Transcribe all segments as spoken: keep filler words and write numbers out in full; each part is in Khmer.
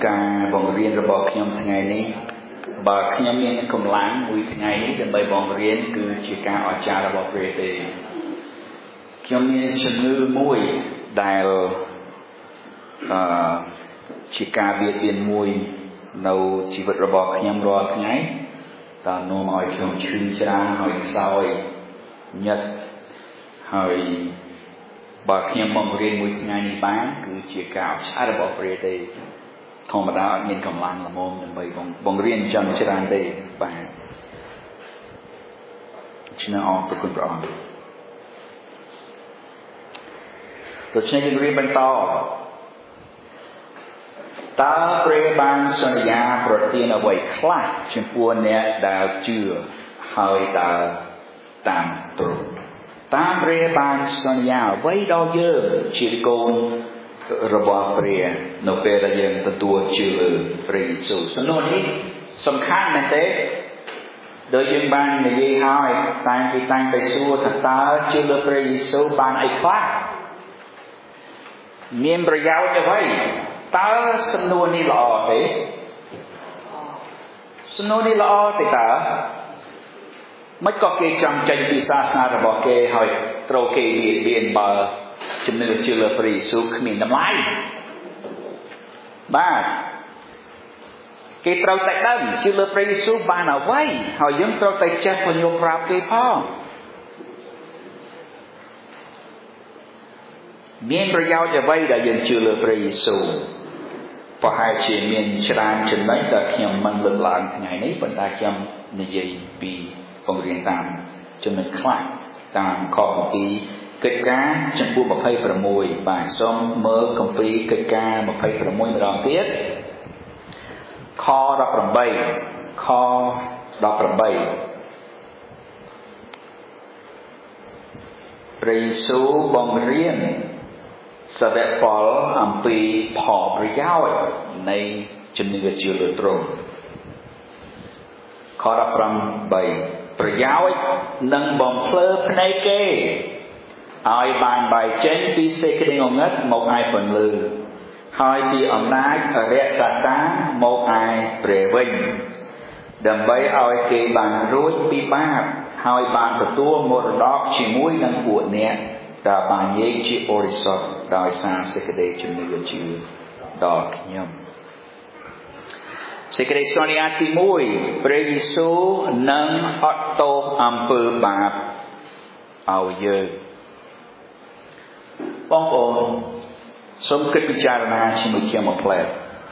ការបង្រៀនរបស់ខ្ញុំថ្ងៃនេះបើខ្ញុំមានកម្លាំងមួយថ្ងៃនេះដើម្បីបង្រៀនគឺជាការអស្ចារ្យរបស់ព្រះទេខ្ញុំមានជំងឺមួយដែលអឺជាការបៀតបៀនមួយនៅជីវិតរបស់ខ្ញុំរាល់ថ្ងៃតើនាំឲ្យខ្ញុំឈឺច្រើនហើយខ្សោយញឹកហើយបើខ្ញុំបង្រៀនមួយថ្ងៃនេះបានគឺជាការអស្ចារ្យរបស់ព្រះទេធម្មតាអត់មានកម្លាំងល្មមដើម្បីបង្រៀនចំច្រើនទេបាទឆ្នើអរព្រគុណព្រះអង្គដូច្នេះយើងរៀនបន្តតើព្រះបានសន្យាប្រទានអ្វីខ្លះចំពោះអ្នកដែលជឿហើយដើរតាមទ្រង់តាមព្រះបានសន្យាអ្វីដល់យើងជាកូនរបស់ព្រះនៅពេលដែលយើងទទួលជឿលើព្រះយេស៊ូវសំណួរនេះសំខាន់មែនទេដោយយើងបាននិយាយហើយតែគេតែងតែសួរថាតើជឿលើព្រះយេស៊ូវបានអីខ្លះមានប្រយោជន៍អ្វីតើសំណួរនេះល្អទេសំណួរនេះល្អទេតើមិនក៏គេចង់ចេញពីសាសនារបស់គេហើយត្រូវគេបៀតបៀនបើជំនឿជឿលើព្រះយេស៊ូវគ្មានតម្លៃបាទគេត្រូវតែដឹងជឿលើព្រះយេស៊ូវបានអ្វីហើយយើងត្រូវតែចេះពន្យល់ប្រាប់គេផងមានប្រយោជន៍អ្វីដែលយើងជឿលើព្រះយេស៊ូវប្រហែលជាមានច្រើនចំណុចដែលខ្ញុំមិនលើកឡើងថ្ងៃនេះប៉ុន្តែខ្ញុំនិយាយពីបង្រៀនតាមចំណុចខ្លះតាមខគម្ពីរកិច្ចការចំពោះยี่สิบหกបាទសូមមើលគម្ពីរកិច្ចការยี่สิบหกម្ដងទៀតខដប់ប្រាំបីខដប់ប្រាំបីព្រះយេស៊ូវបង្រៀនសាវកប៉ុលអំពីផលប្រយោជន៍នៃជំនឿជឿលើទ្រង់ខដប់ប្រាំបីប្រយោជន៍នឹងបំភ្លឺភ្នែកគេឲ្យបានបែកចេញពីសេចក្តីងងឹតមកឯពន្លឺហើយពីអំណាចអរិយសាតានមកឯព្រះវិញដើម្បីឲ្យគេបានរួចពីបាបហើយបានទទួលមរតកជាមួយនឹងពួកអ្នកដែលបាននិយាយជាបរិសុទ្ធដោយសារសេចក្តីជំនឿជឿដល់ខ្ញុំសេចក្តីសន្យាទីមួយព្រះយេស៊ូវនឹងអត់ទោសអំពើបាបឲ្យយើងបងប្អូនសូមគិតពិចារណាជាមួយខ្ញុំមួយផ្លែ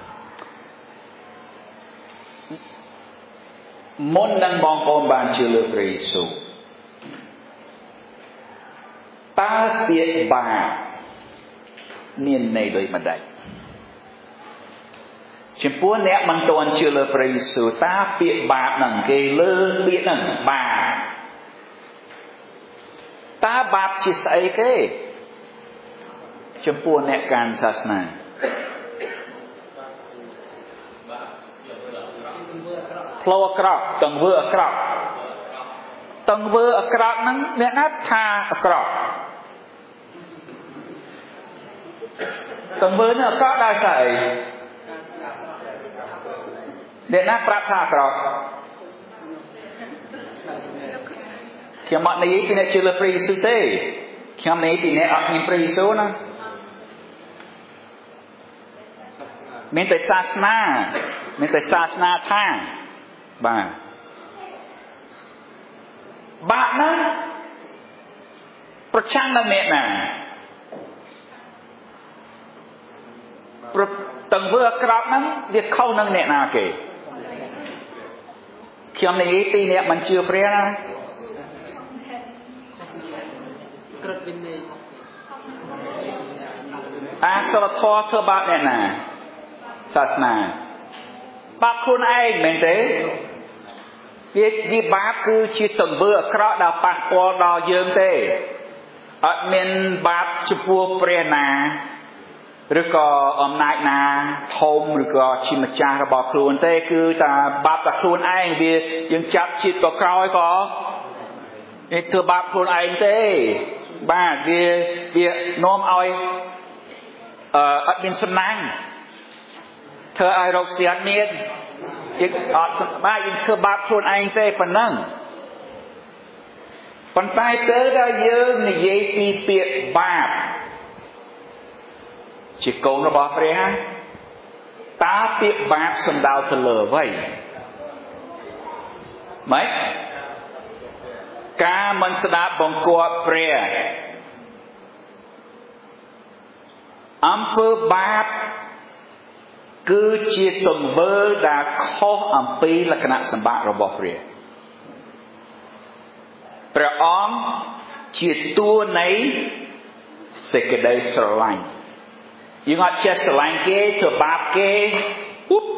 មុននឹងបងប្អូនបានជឿលើព្រះយេស៊ូវតើពាក្យបាបមានន័យដូចម្ដេចចំពោះអ្នកមិនទាន់ជឿលើព្រះយេស៊ូវតើពាក្យបាបហ្នឹងគេលើពាក្យហ្នឹងបាបតើបាបជាស្អីគេចំពោះអ្នកកាន់សាសនាផ្លូវអាក្រក់តង្វើអាក្រក់តង្វើអាក្រក់ហ្នឹងអ្នកណាថាអាក្រក់តង្វើនេះអាក្រក់ដោយសារអីអ្នកណាប្រាប់ថាអាក្រក់ខ្ញុំអត់និយាយពីអ្នកជឿលើព្រះយេស៊ូវទេខ្ញុំនិយាយពីអ្នកអត់មានព្រះយេស៊ូវណាមានតែសាសនាមានតែសាសនាថាបាទបាបណាប្រឆាំងនឹងអ្នកណាប្រតង្វើអាក្រក់ហ្នឹងវាខុសនឹងអ្នកណាគេខ្ញុំនិយាយពីអ្នកមិនជឿព្រះណាក្រឹតវិន័យអាសិលធម៌ធ្វើបាបអ្នកណាសាសនាបាបខ្លួនឯងមែនទេវាវាបាបគឺជាទង្វើអាក្រក់ដែលប៉ះពាល់ដល់យើងទេអត់មានបាបចំពោះព្រះណាឬក៏អំណាចណាធំឬក៏ជាម្ចាស់របស់ខ្លួនទេគឺតែបាបតែខ្លួនឯងវាយើងចាប់ជាតិក៏ក្រោយក៏នេះធ្វើបាបខ្លួនឯងទេបាទវាវានាំឲ្យអឺអត់មានសំណាង thơ ai rộng xiết miên nhưng ọt ba nhưng thơ bạp khuôn anh tê phần nâng phần tay tới đó dương này dây tì tiệt bạp chỉ cống nó bỏ phê ha ta tiệt bạp xâm đào thơ lờ vậy mấy ca mình sẽ đạp bằng qua phê âm phơ bạp cứ chia tuần vơ đã khó âm phí là cái nạn xâm bạc rồi bỏ phêព្រះអង្គជាតួនៃសេចក្តីស្រឡាញ់យើងអត់ចេះស្រឡាញ់គេធ្វើបាបគេអ៊ុប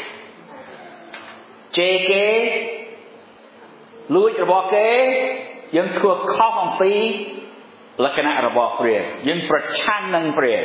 ជេរគេលួចរបស់គេយើងធ្វើខុសអំពីលក្ខណៈរបស់ព្រះយើងប្រឆាំងនឹងព្រះ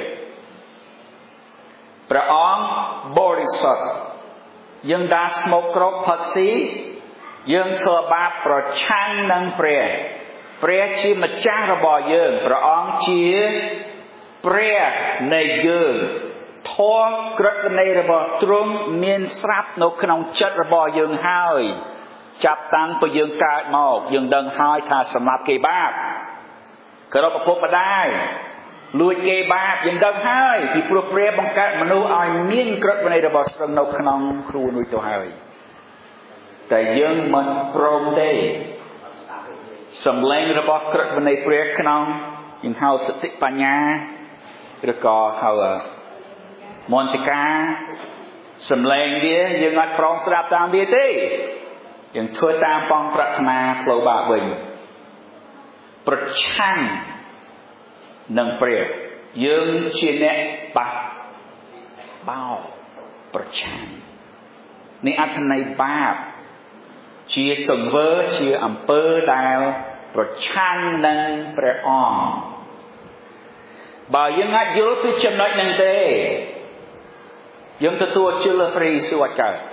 ព្រះអង្គបរិសុទ្ធយើងដើរស្មោកគ្រោកផឹកស៊ីយើងធ្វើបាបប្រឆាំងនឹងព្រះព្រះជាម្ចាស់របស់យើងព្រះអង្គជាព្រះនៃយើងធម៌ក្រឹតនៃរបស់ទ្រង់មានស្រាប់នៅក្នុងចិត្តរបស់យើងហើយចាប់តាំងពីយើងកើតមកយើងដឹងហើយថាសម្រាប់គេបាបគោរពឪពុកម្ដាយលួចគេបាបយើងដឹងហើយពីព្រោះព្រះបង្កើតមនុស្សឲ្យមានក្រឹតនៃរបស់ទ្រង់នៅក្នុងខ្លួននោះទៅហើយតែយើងមិនព្រមទេសម្លេងរបស់ក្រឹតវិន័យព្រះក្នុងយើងហៅសតិបញ្ញាឬក៏ហៅមនសិកាសម្លេងវាយើងអត់ព្រមស្ដាប់តាមវាទេយើងធ្វើតាមបងប្រាថ្នាផ្លូវបាបវិញប្រឆាំងនឹងព្រះយើងជាអ្នកបាក់បោប្រឆាំងនេះអត្ថន័យបាបជាទង្វើជាអំពើដែលប្រឆាំងនឹងព្រះអង្គបើយើងអាចយល់ពីចំណុចហ្នឹងទេយើងទទួលជឿលើព្រះយេស៊ូវអត់កើត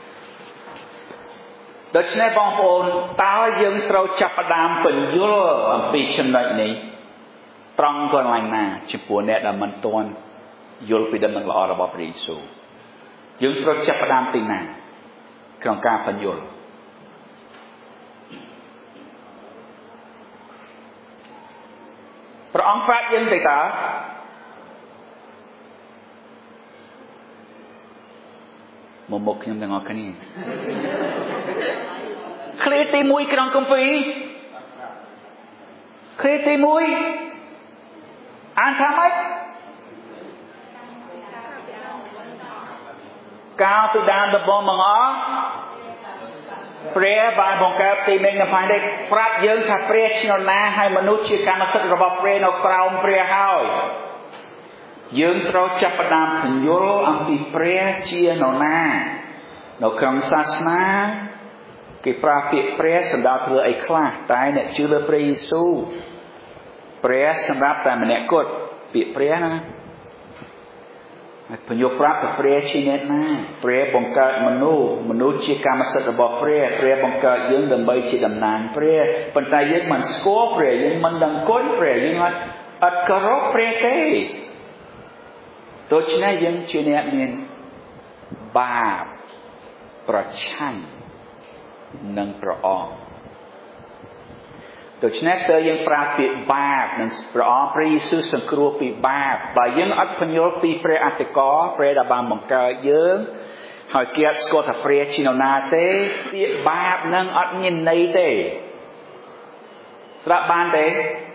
ដូច្នេះបងប្អូនតើយើងត្រូវចាប់ផ្ដើមពន្យល់អំពីចំណុចនេះត្រង់កន្លែងណាចំពោះអ្នកដែលមិនទាន់យល់ពីដំណឹងល្អរបស់ព្រះយេស៊ូវយើងត្រូវចាប់ផ្ដើមពីណាក្នុងការពន្យល់ព្រះអង្គប្រាប់យើងទៅតើមកមកខ្ញុំទាំងអស់គ្នាឃ្លាទីមួយក្នុងគម្ពីរឃ្លាទីមួយអានថាម៉េចកាលពីដើមដំបូងបង្អស់ព្រះបានបង្កើតទីមេឃនិងផែនដីប្រាប់យើងថាព្រះឈ្នន់ណាហើយមនុស្សជាកម្មសិទ្ធិរបស់ព្រះនៅក្រោមព្រះហើយយើងត្រូវចាប់ផ្ដើមពន្យល់អំពីព្រះជានរណានៅក្នុងសាសនាគេប្រើពាក្យព្រះសម្រាប់ធ្វើអីខ្លះតែអ្នកជឿលើព្រះយេស៊ូវព្រះសម្រាប់តែម្នាក់គត់ពាក្យព្រះណាពន្យល់ប្រាប់ថាព្រះជាអ្នកណាព្រះបង្កើតមនុស្សមនុស្សជាកម្មសិទ្ធិរបស់ព្រះព្រះបង្កើតយើងដើម្បីជាតំណាងព្រះប៉ុន្តែយើងមិនស្គាល់ព្រះយើងមិនដឹងគុណព្រះយើងអត់អត់គោរពព្រះទេដូច្នេះយើងជាអ្នកមានបាបប្រឆាំងនឹងព្រះអង្គដូច្នេះតើយើងប្រើពាក្យបាបនឹងព្រះអង្គព្រះយេស៊ូវសង្គ្រោះពីបាបបើយើងអត់ពន្យល់ពីព្រះអតិកោព្រះដែលបានបង្កើតយើងហើយគេអត់ស្គាល់ថាព្រះជានរណាទេពាក្យបាបនឹងអត់មានន័យទេស្ដាប់បានទេ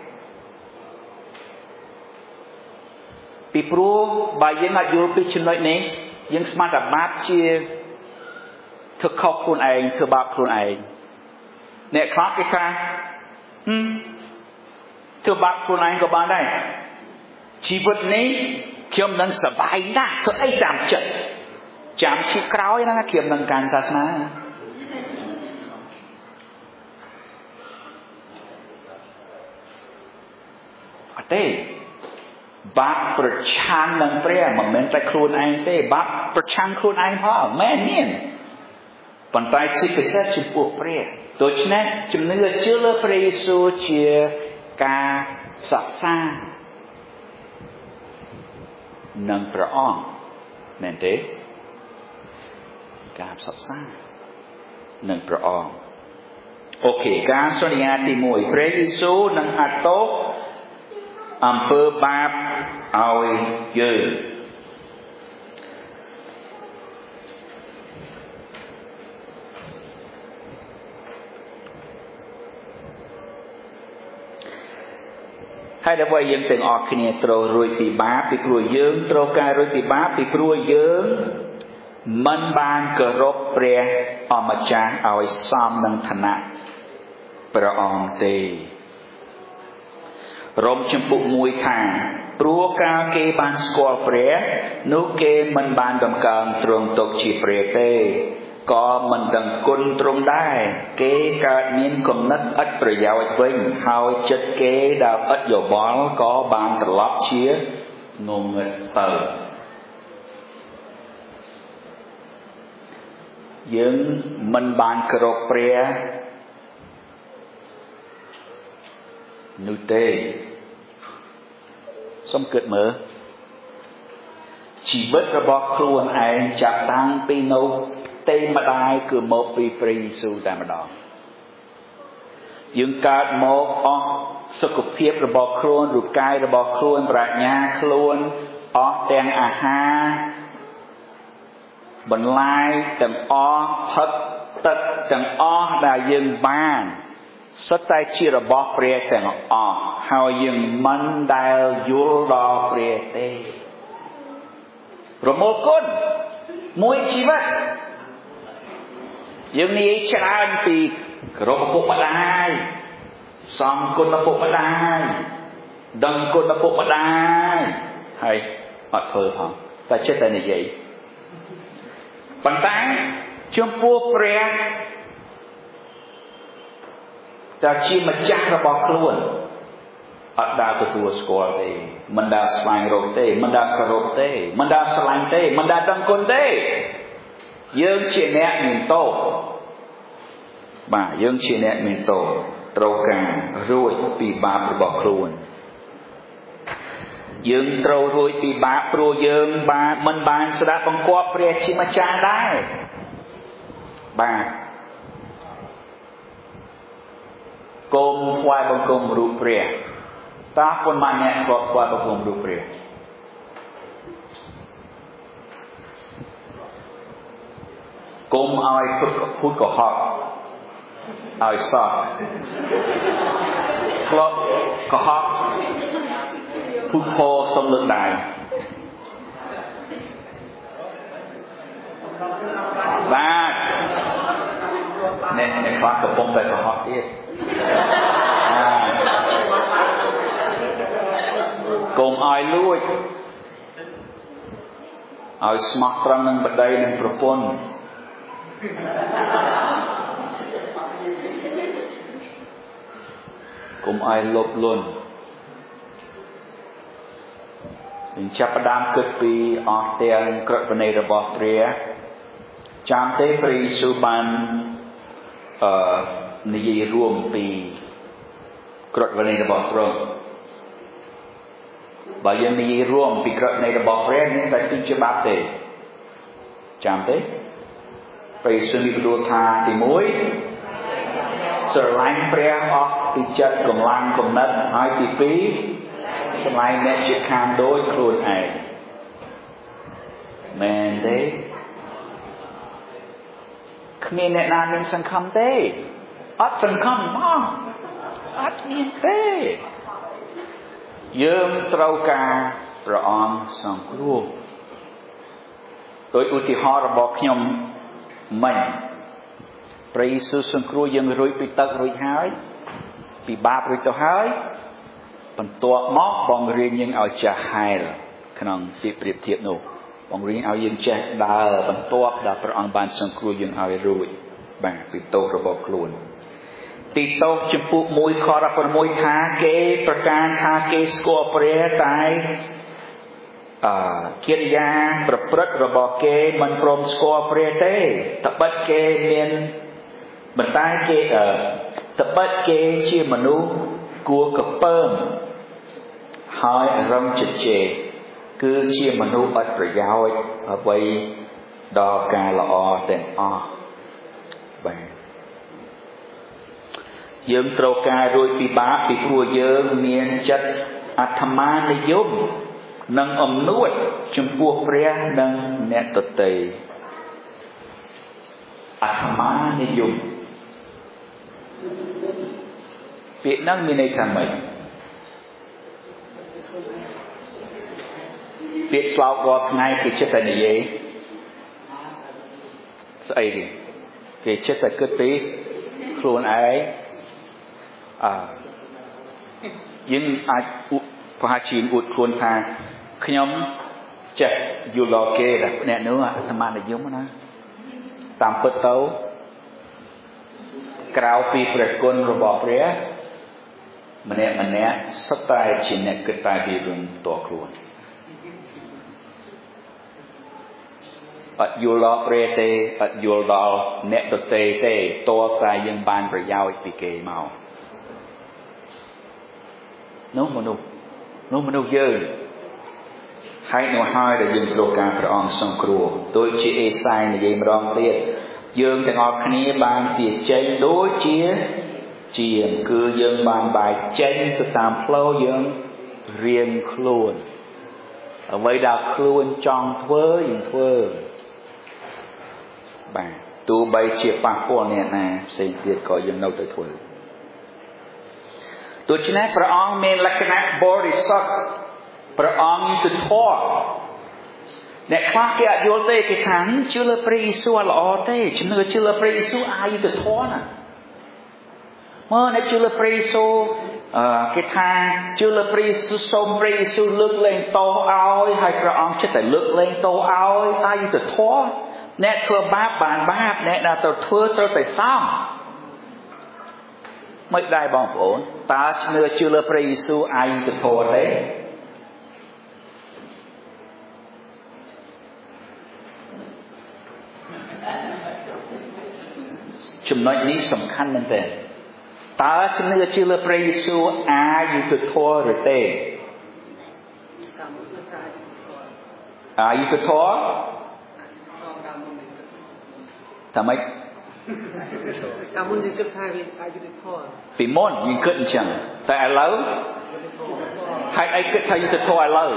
ពីព្រោះបើយើងអត់យល់ពីចំណុចនេះយើងស្មានថាបាបជាធ្វើខុសខ្លួនឯងធ្វើបាបខ្លួនឯងអ្នកខ្លះគេថាហឹមធ្វើបាបខ្លួនឯងក៏បានដែរជីវិតនេះខ្ញុំនឹងសប្បាយណាស់ធ្វើអីតាមចិត្តចាំឈីក្រោយណាខ្ញុំនឹងកាន់សាសនាអត់ទេបាបប្រឆាំងនឹងព្រះមិនមែនតែខ្លួនឯងទេបាបប្រឆាំងខ្លួនឯងផងមែនទេប៉ុន្តែជាពិសេសចំពោះព្រះដូច្នេះជំនឿជឿលើព្រះយេស៊ូវជាការសិក្សានឹងព្រះអង្គមែនទេការផ្សព្វផ្សាយនឹងព្រះអង្គអូខេការសន្យាទីមួយព្រះយេស៊ូវនឹងអត់ទោសអំពើបាបឲ្យយើងហើយដើម្បីយើងទាំងអស់គ្នាត្រូវរួចពីបាបពីព្រោះយើងត្រូវការរួចពីបាបពីព្រោះយើងមិនបានគោរពព្រះអម្ចាស់ឲ្យសមនឹងឋានៈព្រះអង្គទេរ៉ូមជំពូកមួយថាព្រោះកាលគេបានស្គាល់ព្រះនោះគេមិនបានតម្កើងទ្រង់ទុកជាព្រះទេក៏មិនដឹងគុណទ្រង់ដែរគេកើតមានគំនិតឥតប្រយោជន៍វិញហើយចិត្តគេដែលឥតយោបល់ក៏បានត្រឡប់ជាងងឹតទៅយើងមិនបានគោរពព្រះនោះទេសូមគិតមើលជីវិតរបស់ខ្លួនឯងចាប់តាំងពីនៅទេម្ដាយគឺមកពីព្រះយេស៊ូវតែម្ដងយើងកើតមកអស់សុខភាពរបស់ខ្លួនរូបកាយរបស់ខ្លួនប្រាជ្ញាខ្លួនអស់ទាំងអាហារបន្លាយទាំងអស់ផឹកទឹកទាំងអស់ដែលយើងបានសុទ្ធតែជារបស់ព្រះទាំងអស់ហើយយើងមិនដែលយល់ដល់ព្រះទេប្រមូលគុណមួយជីវិតយើងនិយាយច្រើនពីគោរពឪពុកម្ដាយសំគុណឪពុកម្ដាយដឹងគុណឪពុកម្ដាយហើយអត់ធ្វើផងតែចិត្តតែនិយាយប៉ុន្តែចំពោះព្រះតែជាម្ចាស់របស់ខ្លួនអត់ដែលទទួលស្គាល់ទេមិនដែលស្វែងរកទេមិនដែលគោរពទេមិនដែលស្រឡាញ់ទេមិនដែលដឹងគុណទេយើងជាអ្នកមានទោសបាទយើងជាអ្នកមានទោសត្រូវការរួចពីបាបរបស់ខ្លួនយើងត្រូវរួចពីបាបព្រោះយើងបានមិនបានស្ដាប់បង្គាប់ព្រះជាម្ចាស់ដែរបាទគុំថ្វាយបង្គំរូបព្រះតើប៉ុន្មានអ្នកធ្លាប់ថ្វាយបង្គំរូបព្រះគុំឲ្យពុទ្ធកុហកឲ្យសោះធ្លាប់កុហកពុទ្ធោសំលើកដៃបាទអ្នកអ្នកខ្លះកំពុងតែកុហកទៀតកុំឲ្យលួចឲ្យស្មោះត្រង់នឹងប្តីនិងប្រពន្ធកុំឲ្យលុបលន់នឹងចាប់ផ្ដើមគិតពីអស់ទាំងក្រឹតវិន័យរបស់ព្រះចាំទេព្រះយេស៊ូវបានអឺនិយាយរួមពីក្រឹតវិន័យរបស់ទ្រង់បើយើងនិយាយរួមពីក្រឹតវិន័យរបស់ព្រះនេះតែពីច្បាប់ទេចាំទេព្រះយេស៊ូវមានបន្ទូលថាទីមួយស្រឡាញ់ព្រះអស់ពីចិត្តកម្លាំងគំនិតហើយទីពីរស្រឡាញ់អ្នកជិតខាងដូចខ្លួនឯងមែនទេគ្មានអ្នកណាមានសង្ឃឹមទេអត់សង្ឃឹមផងអត់មានទេយើងត្រូវការព្រះអង្គសង្គ្រោះដោយឧទាហរណ៍របស់ខ្ញុំមិញព្រះយេស៊ូវសង្គ្រោះយើងរួចពីទឹករួចហើយពីបាបរួចទៅហើយបន្ទាប់មកបង្រៀនយើងឲ្យចេះហែលក្នុងទីប្រៀបធៀបនោះបង្រៀនឲ្យយើងចេះដើរបន្ទាប់ដែលព្រះអង្គបានសង្គ្រោះយើងឲ្យរួចបាទពីទោសរបស់ខ្លួនទីតោចំពុកមួយខរាប់ប្រាំមួយថាគេប្រកាសថាគេស្គាល់ព្រះតែអឺកិរិយាប្រព្រឹត្តរបស់គេមិនព្រមស្គាល់ព្រះទេត្បិតគេមានបន្តែគេអឺត្បិតគេជាមនុស្សគួរកពើមហើយរឹងជជែកគឺជាមនុស្សអត់ប្រយោជន៍អ្វីដល់ការល្អទាំងអស់បាទយើងត្រូវការរួចពីបាបពីព្រោះយើងមានចិត្តអត្តមានិយមនិងអំនួតចំពោះព្រះនិងអ្នកដទៃអត្តមានិយមពាក្យហ្នឹងមានន័យថាម៉េចពាក្យស្លោករាល់ថ្ងៃគេចិត្តតែនិយាយស្អីគេគេចិត្តតែគិតពីខ្លួនឯងអើយើងអាចប្រហែលជាអួតខ្លួនថាខ្ញុំចេះយល់ដល់គេតែអ្នកនោះអាត្មានិយមណាតាមពិតទៅក្រៅពីព្រះគុណរបស់ព្រះម្នាក់ម្នាក់សុទ្ធតែជាអ្នកគិតតែពីរឿងតខ្លួនអត់យល់ដល់ព្រះទេអត់យល់ដល់អ្នកដទៃទេតើតែយើងបានប្រយោជន៍ពីគេមកនោះមនុស្សនោះមនុស្សយើងហើយនោះហើយដែលយើងត្រូវការព្រះអង្គសង្គ្រោះដូចជាអេសាយនិយាយម្ដងទៀតយើងទាំងអស់គ្នាបានជាចេញដូចជាជាគឺយើងបានបែកចេញទៅតាមផ្លូវយើងរៀងខ្លួនអ្វីដែលខ្លួនចង់ធ្វើយើងធ្វើបាទទោះបីជាប៉ះពាល់អ្នកណាផ្សេងទៀតក៏យើងនៅតែធ្វើដូច្នេះព្រះអង្គមានលក្ខណៈបរិសុទ្ធព្រះអង្គយុត្តិធម៌អ្នកខ្លះគេអត់យល់ទេគេថាជឿលើព្រះយេស៊ូវល្អទេជំនឿជឿលើព្រះយេស៊ូវអាយុត្តិធម៌ណាមើលអ្នកជឿលើព្រះយេស៊ូវអឺគេថាជឿលើព្រះយេស៊ូវសូមព្រះយេស៊ូវលើកលែងទោសឲ្យហើយព្រះអង្គចិត្តតែលើកលែងទោសឲ្យអាយុត្តិធម៌អ្នកធ្វើបាបបានបាបអ្នកដែលទៅធ្វើត្រូវតែសងមិនដែរបងប្អូនតើជំនឿជឿលើព្រះយេស៊ូវអាយុត្តិធម៌ទេចំណុចនេះសំខាន់មែនទេតើជំនឿជឿលើព្រះយេស៊ូវអាយុត្តិធម៌ឬទេអាយុត្តិធម៌ថាម៉េចកាលមុនយើងគិតថាវាអាយុត្តិធម៌ពីមុនយើងគិតអញ្ចឹងតែឥឡូវហើយអីគិតថាយុត្តិធម៌ឥឡូវ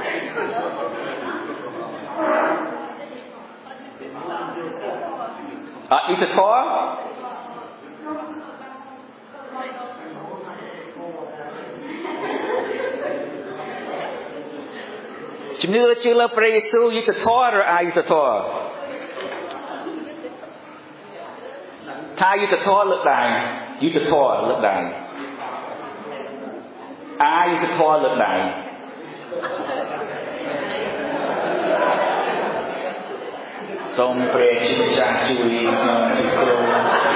អយុត្តិធម៌ជំនឿជឿលើព្រះយេស៊ូវយុត្តិធម៌ឬអយុត្តិធម៌ថាយុត្តិធម៌លើកដៃយុត្តិធម៌លើកដៃអយុត្តិធម៌លើកដៃសូមព្រះជាម្ចាស់ជួយខ្ញុំជាគ្រូ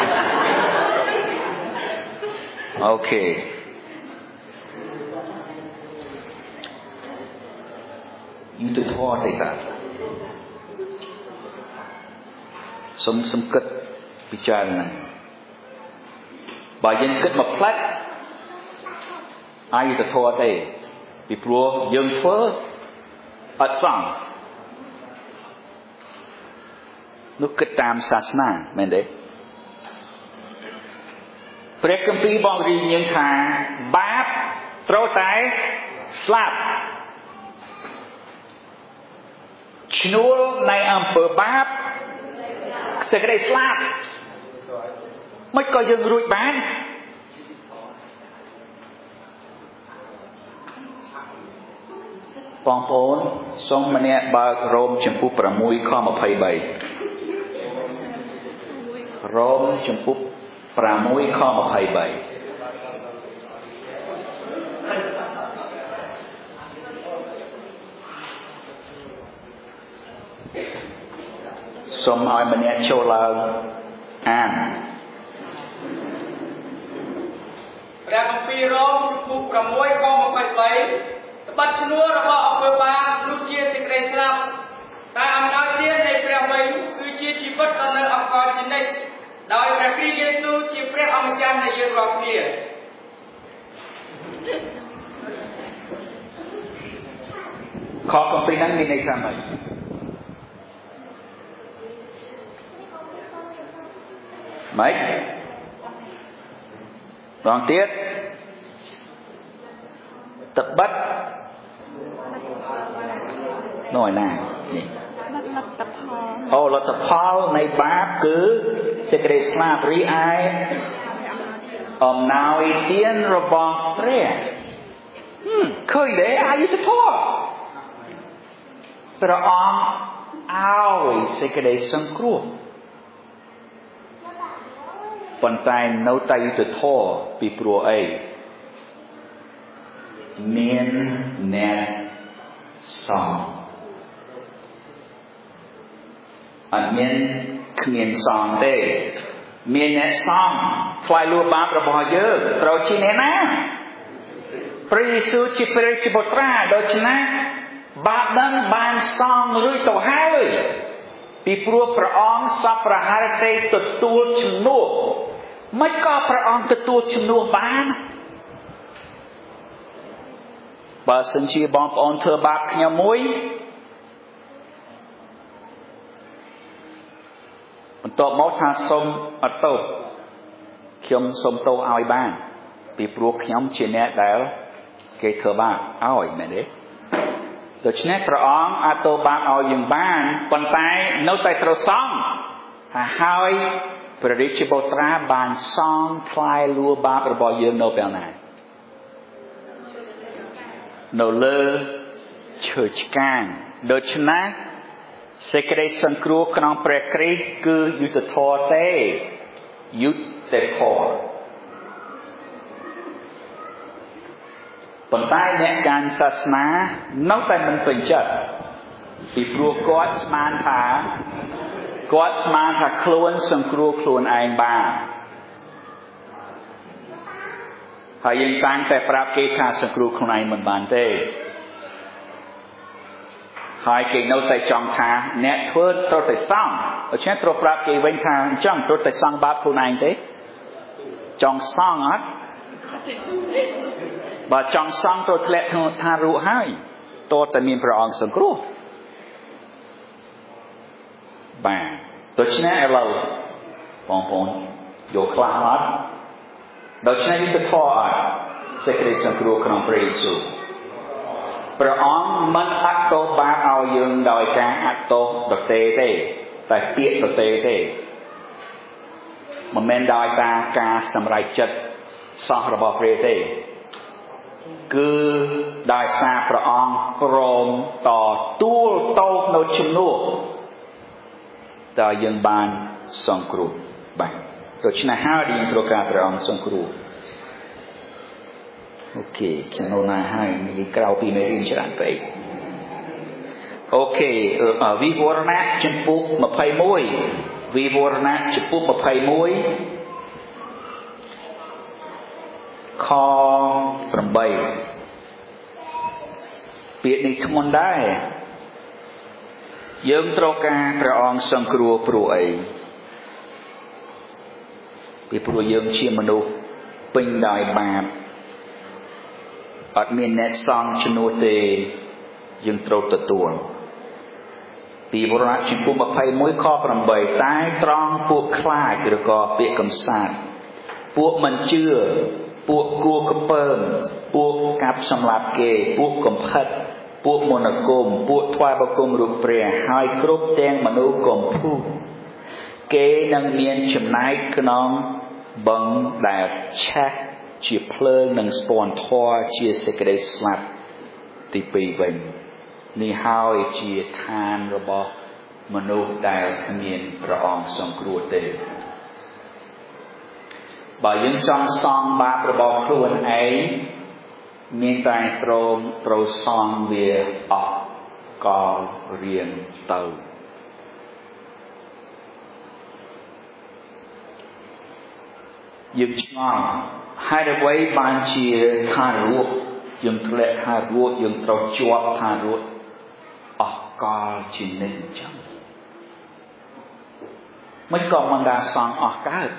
អូខេយុត្តិធម៌ទេតាសូមសំគិតពិចារណាបើយើងគិតមកផ្លាច់អយុត្តិធម៌ទេពីព្រោះយើងធ្វើអត់សមនោះគិតតាមសាសនាមែនទេព្រះគម្ពីរបង្រៀនយើងថាបាបត្រូវតែស្លាប់ឈ្នួលនៃអំពើបាបសេចក្តីស្លាប់មិនក៏យើងរួចបានបងប្អូនសូមម្នាក់បើករ៉ូមចំពុះប្រាំមួយខម្ភៃបីរ៉ូមចំពុះប្រាំមួយខម្ភៃបីសូមឲ្យម្នាក់ចូលឡើងអានព្រះគម្ពីររ៉ូមចំពុះប្រាំមួយខម្ភៃបីត្បិតឈ្នួលរបស់អំពើបាបនោះជាសេចក្តីស្លាប់តែអំណោយទាននៃព្រះវិញគឺជាជីវិតដ៏នៅអង្កលជានិច្ចដោយព្រះគ្រីស្ទយេស៊ូវជាព្រះអម្ចាស់នៃយើងរាល់គ្នាខគម្ពីរហ្នឹងមានន័យថាម៉េច mấy đoàn tiết tập bất nói nào ô là tập phao này bác cứ sẽ kể slap ri ai ông nào ý tiên rồi bỏ rẻ khơi để ai như thế thôi rồi ông ao sẽ kể sân cua phần tay nấu tay như thế thôi bị bùa ấy miền nè song anh miền miền song đây miền nè song phải luôn bám vào bao giờ rồi chỉ nè na Prisu chỉ phải chỉ bớt ra đó chứ na bát đăng ban song rồi tàu hai bị bùa praong sắp ra hai tay tụt tua chun nô mấy có praong tụt tua chun nô bán bà xin chi bom on thưa bạc nhà muối mình tọt máu tha sông ở tàu khiêm sông tàu ao ban bị bùa khiêm chỉ nét đảo cái thưa bạc ao này đấyដូច្នេះព្រះអង្គអាចទៅបានឲ្យយើងបានប៉ុន្តែនៅតែត្រូវសង់ហើយព្រះរាជបុត្រាបានសង់ថ្លៃលួបាបរបស់យើងនៅពេលណានៅលើឈើឆ្កាងដូច្នេះសេចក្តីសង្គ្រោះក្នុងព្រះគ្រីស្ទគឺយុត្តិធម៌ទេយុត្តិធម៌ប៉ុន្តែអ្នកការសាសនានៅតែមិនពេញចិត្តពីព្រោះគាត់ស្មានថាគាត់ស្មានថាខ្លួនសង្គ្រោះខ្លួនឯងបានហើយយើងតាំងតែប្រាប់គេថាសង្គ្រោះខ្លួនឯងមិនបានទេហើយគេនៅតែចង់ថាអ្នកធ្វើត្រូវតែសង់ដូច្នេះត្រូវប្រាប់គេវិញថាអញ្ចឹងត្រូវតែសង់បាបខ្លួនឯងទេចង់សង់អត់បើចង់សង់ទៅធ្លាក់ថារួចហើយតើតែមានព្រះអង្គសង្គ្រោះបាទដូច្នេះឥឡូវបងប្អូនយកខ្លះអត់ដូច្នេះយុទ្ធធម៌អត់សេចក្តីសង្គ្រោះក្នុងព្រះយេស៊ូវព្រះអង្គមិនអត់ទោសបាបឲ្យយើងដោយការអត់ទោសដតេទេតែពាក្យដតេទេមិនមែនដោយការសម្រេចចិត្តសោះរបស់ព្រះទេគឺដោយសារព្រះអង្គគ្រងតទួលតោនៅជំនួសតើយើងបានសង្គ្រោះបាទដូច្នេះហើយយើងត្រូវការព្រះអង្គសង្គ្រោះអូខេខ្ញុំនៅណាហើយនិយាយក្រៅពីមេរៀនច្រើនពេកអូខេវិវរណៈចំពុកยี่สิบเอ็ดវិវរណៈចំពុកยี่สิบเอ็ดខแปดពាក្យនេះធ្ងន់ដែរយើងត្រូវការព្រះអង្គសង្គ្រោះព្រោះអីពីព្រោះយើងជាមនុស្សពេញដោយបាបអត់មានអ្នកសង្ជំនួសទេយើងត្រូវទទួលពីវរណៈចំពុកยี่สิบเอ็ดខแปดតែត្រង់ពួកខ្លាចឬក៏ពាក្យកំសាន្តពួកមិនជឿពួកគួកពើមពួកកាប់សម្លាប់គេពួកកំផិតពួកមន្តគមពួកថ្វាយបង្គំរូបព្រះហើយគ្រប់ទាំងមនុស្សកំពូលគេនឹងមានចំណែកក្នុងបឹងដែលឆេះជាភ្លើងនិងស្ពាន់ធម៌ជាសេចក្តីស្លាប់ទីពីរវិញនេះហើយជាឋានរបស់មនុស្សដែលគ្មានព្រះអង្គសង្គ្រោះទេបើយើងចង់សងបាបរបស់ខ្លួនឯងមានតែត្រង់ត្រូវសងវាអស់កលរៀងទៅយើងឆ្ងល់ហេតុអ្វីបានជាថារួចយើងធ្លាក់ថារួចយើងត្រូវជាប់ថារួចអស់កលជានិច្ចអញ្ចឹងមិនក៏មិនដាសងអស់កើត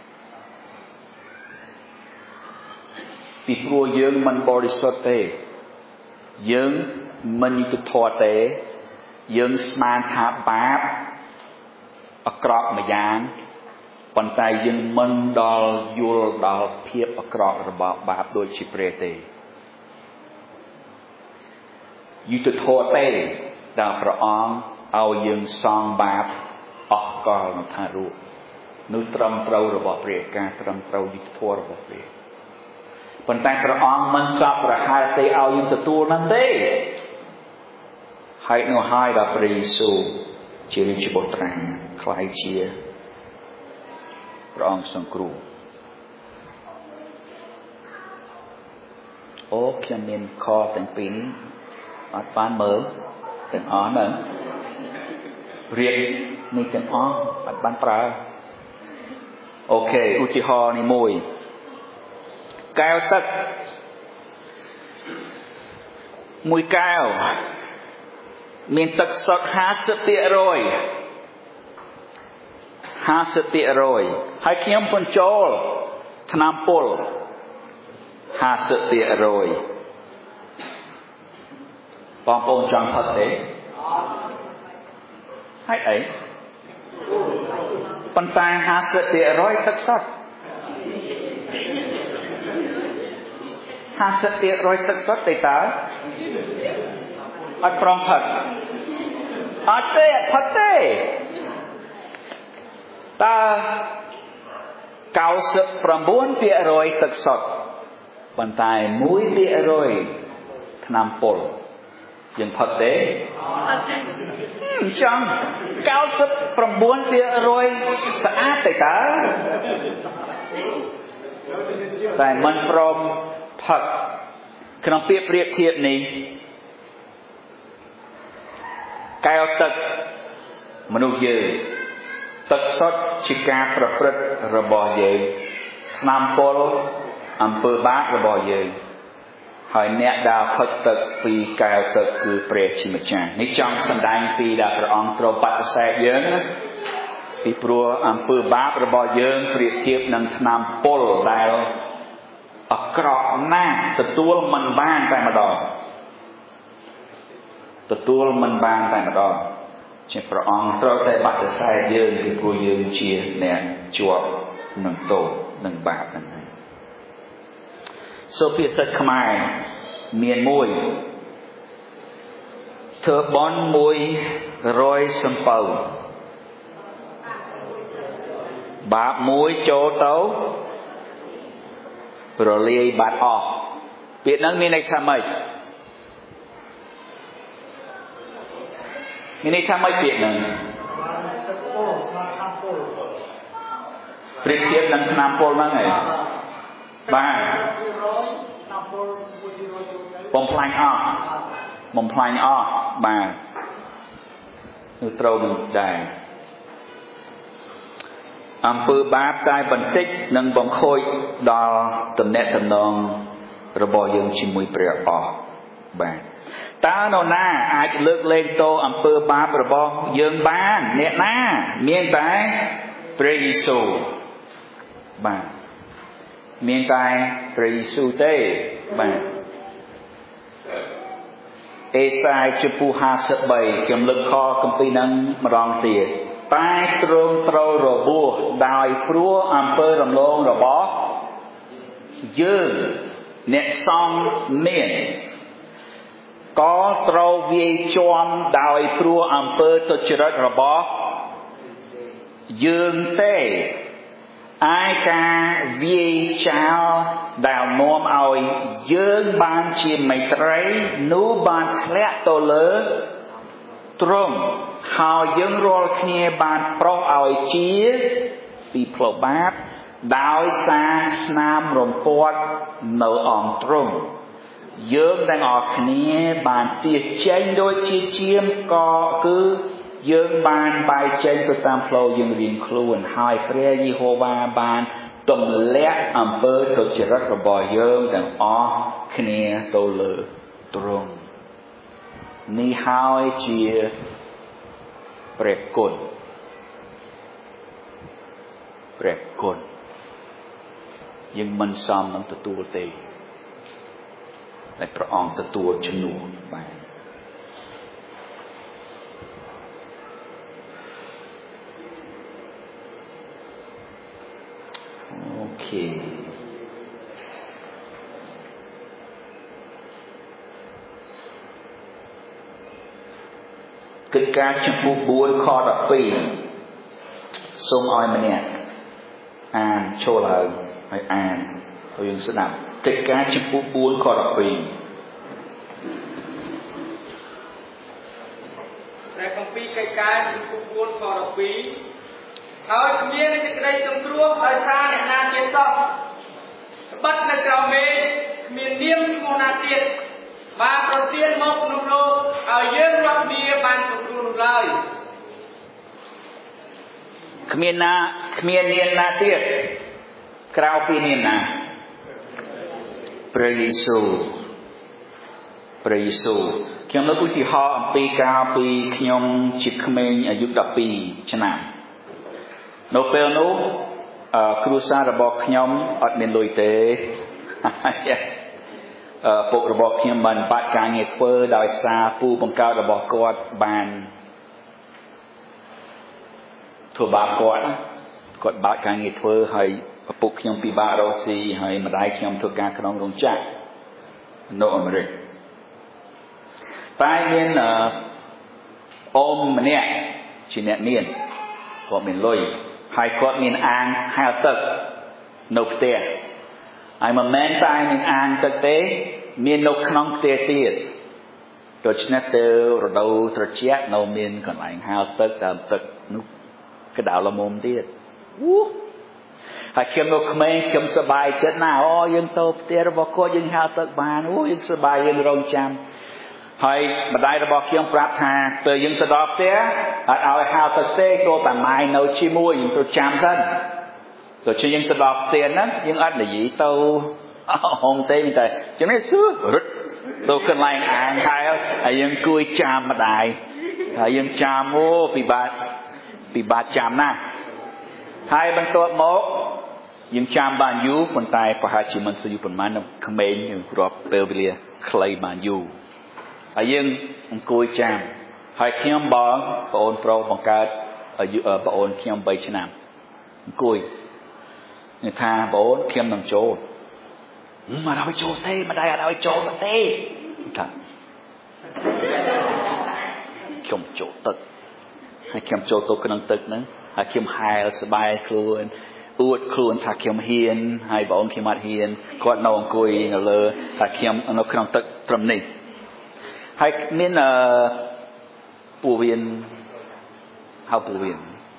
ពីព្រោះយើងមិនបរិសុទ្ធទេយើងមិនយុត្តិធម៌ទេយើងស្មានថាបាបអាក្រក់ម្យ៉ាងប៉ុន្តែយើងមិនដល់យល់ដល់ភាពអាក្រក់របស់បាបដូចជាព្រះទេយុទ្ធធម៌ទេដែលព្រះអង្គឲ្យយើងសងបាបអស់កលនៅថារូបនោះត្រឹមត្រូវរបស់ព្រះការត្រឹមត្រូវយុទ្ធធម៌របស់ព្រះប៉ុន្តែព្រះអង្គមិនសពប្រហែលទេឲ្យយើងទទួលនឹងទេហើយនោះហើយដល់ព្រះយេស៊ូវជារាជបុត្រាខ្លាយជាព្រះអង្គសង្គ្រោះអូខ្ញុំមានខទាំងពីរនេះអត់បានមើលទាំងអស់ហ្នឹងរៀបនេះទាំងអស់អត់បានប្រើអូខេឧទាហរណ៍នេះមួយកែវទឹកមួយកែវមានទឹកសុទ្ធ ห้าสิบភាគរយ ห้าสิบភាគរយ ហើយខ្ញុំបញ្ចូលថ្នាំពុល ห้าสิบភាគរយ បងប្អូនចង់ផឹកទេហើយអីប៉ុន្តែ ห้าสิบភាគរយ ទឹកសុទ្ធ ห้าสิบភាគរយ ទឹកសុទ្ធទេតើអត់ព្រមផឹកអត់ទេអត់ផឹកទេតើ เก้าสิบเก้า ភាគរយ ទឹកសុទ្ធប៉ុន្តែ មួយ ភាគរយ ថ្នាំពុលយើងផឹកទេអត់ទេអញ្ចឹង เก้าสิบเก้า ភាគរយ ស្អាតទេតើតែមិនព្រមផឹកក្នុងពាក្យប្រៀបធៀបនេះកែវទឹកមនុស្សយើងទឹកសុទ្ធជាការប្រព្រឹត្តរបស់យើងថ្នាំពុលអំពើបាបរបស់យើងហើយអ្នកដែលផឹកទឹកពីកែវទឹកគឺព្រះជាម្ចាស់នេះចង់សម្ដែងពីដែលព្រះអង្គត្រូវបដិសេធយើងណាពីព្រោះអំពើបាបរបស់យើងប្រៀបធៀបនឹងថ្នាំពុលដែលអាក្រក់ណាស់ទទួលមិនបានតែម្ដងទទួលមិនបានតែម្ដងជាព្រះអង្គត្រូវតែបដិសេធយើងពីព្រោះយើងជាអ្នកជាប់នឹងទោសនឹងបាបហ្នឹងហើយសុភាសិតខ្មែរមានមួយធ្វើបន់មួយរយសំពៅបាបមួយចូលទៅរលាយបាត់អស់ពាក្យហ្នឹងមានន័យថាម៉េចមានន័យថាម៉េចពាក្យហ្នឹងប្រៀបធៀបនឹងថ្នាំពុលហ្នឹងឯងបាទបំផ្លាញអស់បំផ្លាញអស់បាទនោះត្រូវនឹងដែរអំពើបាបតែបន្តិចនឹងបង្ខូចដល់ទំនាក់ទំនងរបស់យើងជាមួយព្រះអស់បាទតើនរណាអាចលើកលែងទោសអំពើបាបរបស់យើងបានអ្នកណាមានតែព្រះយេស៊ូវបាទមានតែព្រះយេស៊ូវទេបាទអេសាយជំពូកห้าสิบ三ខ្ញុំលើកខគម្ពីរនឹងម្ដងទៀតតែទ្រង់ត្រូវរបួសដោយព្រោះអំពើរំលងរបស់យើងអ្នកសងមានក៏ត្រូវវាយជាំដោយព្រោះអំពើទុច្ចរិតរបស់យើងទេឯការវាយចោលដែលនាំឲ្យយើងបានជាមេត្រីនោះបានធ្លាក់ទៅលើទ្រង់ហើយយើងរាល់គ្នាបានប្រោសឲ្យជាពីផ្លូវបាបដោយសារស្នាមរំពាត់នៅអង្គទ្រង់យើងទាំងអស់គ្នាបានទាសចេញដូចជាជាមក៏គឺយើងបានបែកចេញទៅតាមផ្លូវយើងរៀងខ្លួនហើយព្រះយេហូវ៉ាបានទម្លាក់អំពើទុច្ចរិតរបស់យើងទាំងអស់គ្នាទៅលើទ្រង់នេះហើយជាព្រះគុណព្រះគុណយើងមិនសមនឹងទទួលទេតែព្រះអង្គទទួលជំនួសបានកិច្ចការចំពោះបួនខដប់ពីរសូមឲ្យម្នាក់អានចូលហើយហើយអានឲ្យយើងស្ដាប់កិច្ចការចំពោះបួនខដប់ពីរព្រះគម្ពីរកិច្ចការចំពោះបួនខដប់ពីរហើយគ្មានសេចក្តីសង្គ្រោះដោយសារអ្នកណាទៀតសោះត្បិតនៅក្រោមមេឃគ្មាននាមឈ្មោះណាទៀតបានប្រទានមកក្នុងលោកឲ្យយើងរាល់គ្នាបានសង្គ្រោះនោះឡើយគ្មានណាគ្មាននាមណាទៀតក្រៅពីនាមណាព្រះយេស៊ូវព្រះយេស៊ូវខ្ញុំលើកឧទាហរណ៍អំពីកាលពីខ្ញុំជាក្មេងអាយុដប់ពីរឆ្នាំនៅពេលនោះគ្រួសាររបស់ខ្ញុំអត់មានលុយទេពុករបស់ខ្ញុំបានបាត់ការងារធ្វើដោយសារពូបង្កើតរបស់គាត់បានធ្វើបាបគាត់គាត់បាត់ការងារធ្វើហើយឪពុកខ្ញុំពិបាករកស៊ីហើយម្ដាយខ្ញុំធ្វើការក្នុងរោងចក្រនៅអាមេរិកតែមានអូនម្នាក់ជាអ្នកមានគាត់មានលុយហើយគាត់មានអាងហែលទឹកនៅផ្ទះហើយមិនមែនតែមានអាងទឹកទេមាននៅក្នុងផ្ទះទៀតដូច្នេះទៅរដូវត្រជាក់នៅមានកន្លែងហែលទឹកតាមទឹកនោះក្តៅល្មមទៀតអូហើយខ្ញុំនៅក្មេងខ្ញុំសប្បាយចិត្តណាស់អូយើងទៅផ្ទះរបស់គាត់យើងហែលទឹកបានអូយើងសប្បាយយើងរងចាំហើយម្ដាយរបស់ខ្ញុំប្រាប់ថាពេលយើងទៅដល់ផ្ទះអត់ឲ្យហៅទៅទេក៏តែម៉ែនៅជាមួយយើងទៅចាំសិនទៅជិះយើងទៅដល់ផ្ទះហ្នឹងយើងអត់និយាយទៅហងទេតែជំរាបសួររត់ទៅកន្លែងអាងហើយហើយយើងគួយចាំម្ដាយហើយយើងចាំអូពិបាកពិបាកចាំណាស់ហើយបន្ទាប់មកយើងចាំបានយូរប៉ុន្តែប្រហែលជាមិនសូវយូរប៉ុន្មានក្មេងយើងរាប់ពេលវេលាខ្លីបានយូរហើយយើងអង្គុយចាំហើយខ្ញុំបងប្អូនប្រុសបង្កើតអាយុប្អូនខ្ញុំបីឆ្នាំអង្គុយនិយាយថាបងអូនខ្ញុំនឹងចូលមកដល់ចូលទេម្ដាយអត់ឲ្យចូលទេថាខ្ញុំចូលទឹកហើយខ្ញុំចូលទៅក្នុងទឹកហ្នឹងហើយខ្ញុំហែលសบายខ្លួនអួតខ្លួនថាខ្ញុំហ៊ានហើយបងខ្ញុំអត់ហ៊ានគាត់នៅអង្គុយនៅលើថាខ្ញុំនៅក្នុងទឹកត្រឹមនេះហើយមានអឺពូវៀនហៅពូវៀ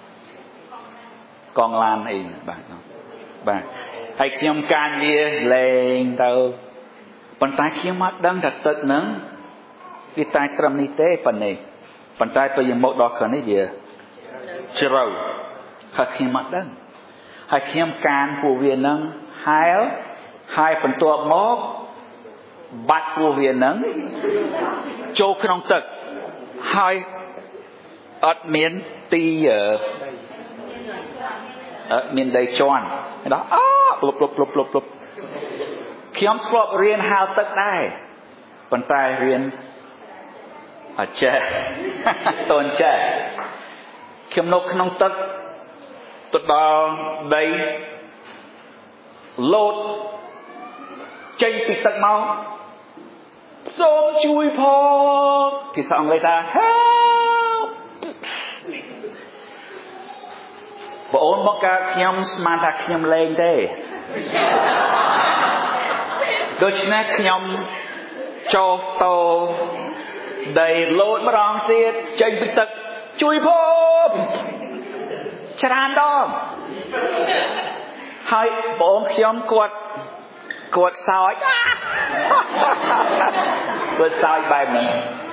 នកងឡានអីបាទបាទហើយខ្ញុំកានវាលេងទៅប៉ុន្តែខ្ញុំអត់ដឹងថាទឹកហ្នឹងវាតែត្រឹមនេះទេប៉ុណ្ណេះប៉ុន្តែពេលយើងមកដល់ខាងនេះវាជ្រៅហើយខ្ញុំអត់ដឹងហើយខ្ញុំកានពូវៀនហ្នឹងហែលហើយបន្ទាប់មកបាត់ពូវៀនហ្នឹងចូលក្នុងទឹកហើយអត់មានទីអឺមានដីជន់ដល់អូលុបលុបលុបលុបលុបខ្ញុំធ្លាប់រៀនហៅទឹកដែរប៉ុន្តែរៀនអត់ចេះតូនចេះខ្ញុំនៅក្នុងទឹកទៅដល់ដីលោតចេញពីទឹកមកសូមជួយផងភាសាអង់គ្លេសថា help បងអូនមកកើតខ្ញុំស្មានថាខ្ញុំលេងទេដូច្នេះខ្ញុំចូលទៅដីលោតម្ដងទៀតចេញពីទឹកជួយផងច្រើនដងហើយបងអូនខ្ញុំគាត់គាត់សើចគាត់សើចបែបនេះ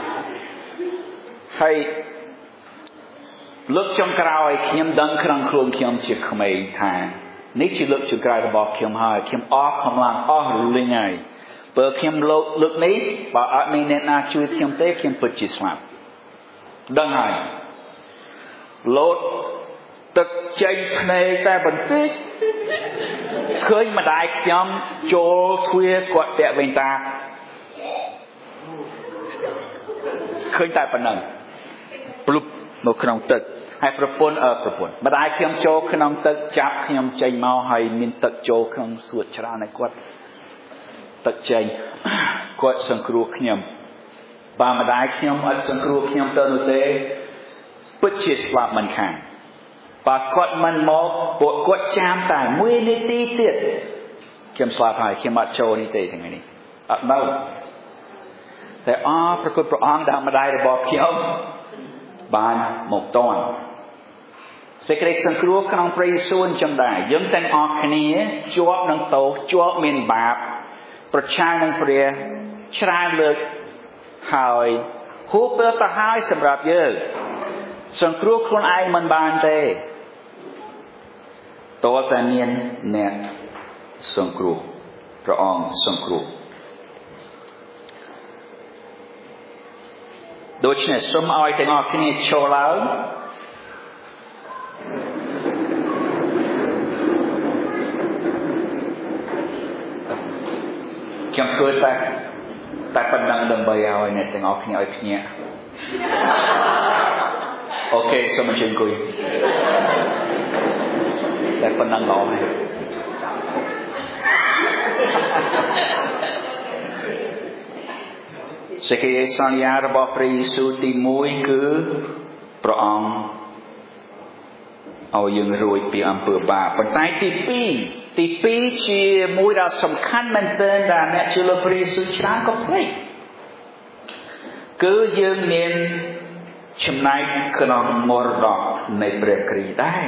ហើយលើកចុងក្រោយខ្ញុំដឹងក្នុងខ្លួនខ្ញុំជាក្មេងថានេះជាលើកចុងក្រោយរបស់ខ្ញុំហើយខ្ញុំអស់កម្លាំងអស់រលីងហើយបើខ្ញុំលើកលើកនេះបើអត់មានអ្នកណាជួយខ្ញុំទេខ្ញុំពិតជាស្លាប់ដឹងហើយលោតទឹកចេញភ្នែកតែបន្តិចឃើញម្ដាយខ្ញុំចូលទ្វារគាត់ពាក់វ៉ែនតាឃើញតែប៉ុណ្ណឹងព្លុបនៅក្នុងទឹកហើយប្រពន្ធអឺប្រពន្ធម្ដាយខ្ញុំចូលក្នុងទឹកចាប់ខ្ញុំចេញមកហើយមានទឹកចូលក្នុងសួតច្រើនហើយគាត់ទឹកចេញគាត់សង្គ្រោះខ្ញុំបើម្ដាយខ្ញុំអត់សង្គ្រោះខ្ញុំទៅនោះទេពិតជាស្លាប់មិនខានបើគាត់មិនមកពួកគាត់ចាំតែមួយនាទីទៀតខ្ញុំស្លាប់ហើយខ្ញុំអត់ចូលនេះទេថ្ងៃនេះអត់នៅតែអរប្រគុណព្រះអង្គដែលម្ដាយរបស់ខ្ញុំបានមកតន់សេចក្តីសង្គ្រោះក្នុងព្រះយេស៊ូវចំដែរយើងទាំងអស់គ្នាជាប់នឹងទោសជាប់មានបាបប្រឆាំងនឹងព្រះច្រើនលើកហើយហួសពេលទៅហើយសម្រាប់យើងសង្គ្រោះខ្លួនឯងមិនបានទេតើតែមានអ្នកសង្គ្រោះព្រះអង្គសង្គ្រោះដូច្នេះសូមឲ្យទាំងអស់គ្នាចូលឡើងខ្ញុំធ្វើតែតែប៉ុណ្ណឹងដើម្បីឲ្យអ្នកទាំងអស់គ្នាឲ្យភ្ញាក់អូខេសូមអញ្ជើញអង្គុយតែប៉ុណ្ណឹងល្អហើយសេចក្តីសន្យារបស់ព្រះយេស៊ូវទីមួយគឺព្រះអង្គឲ្យយើងរួចពីអំពើបាបប៉ុន្តែទីពីរទីពីរជាមួយដ៏សំខាន់មែនទែនដែលអ្នកជឿលើព្រះយេស៊ូវច្រើនក៏ភ្លេចគឺយើងមានចំណែកក្នុងមរតកនៃព្រះគ្រីស្ទដែរ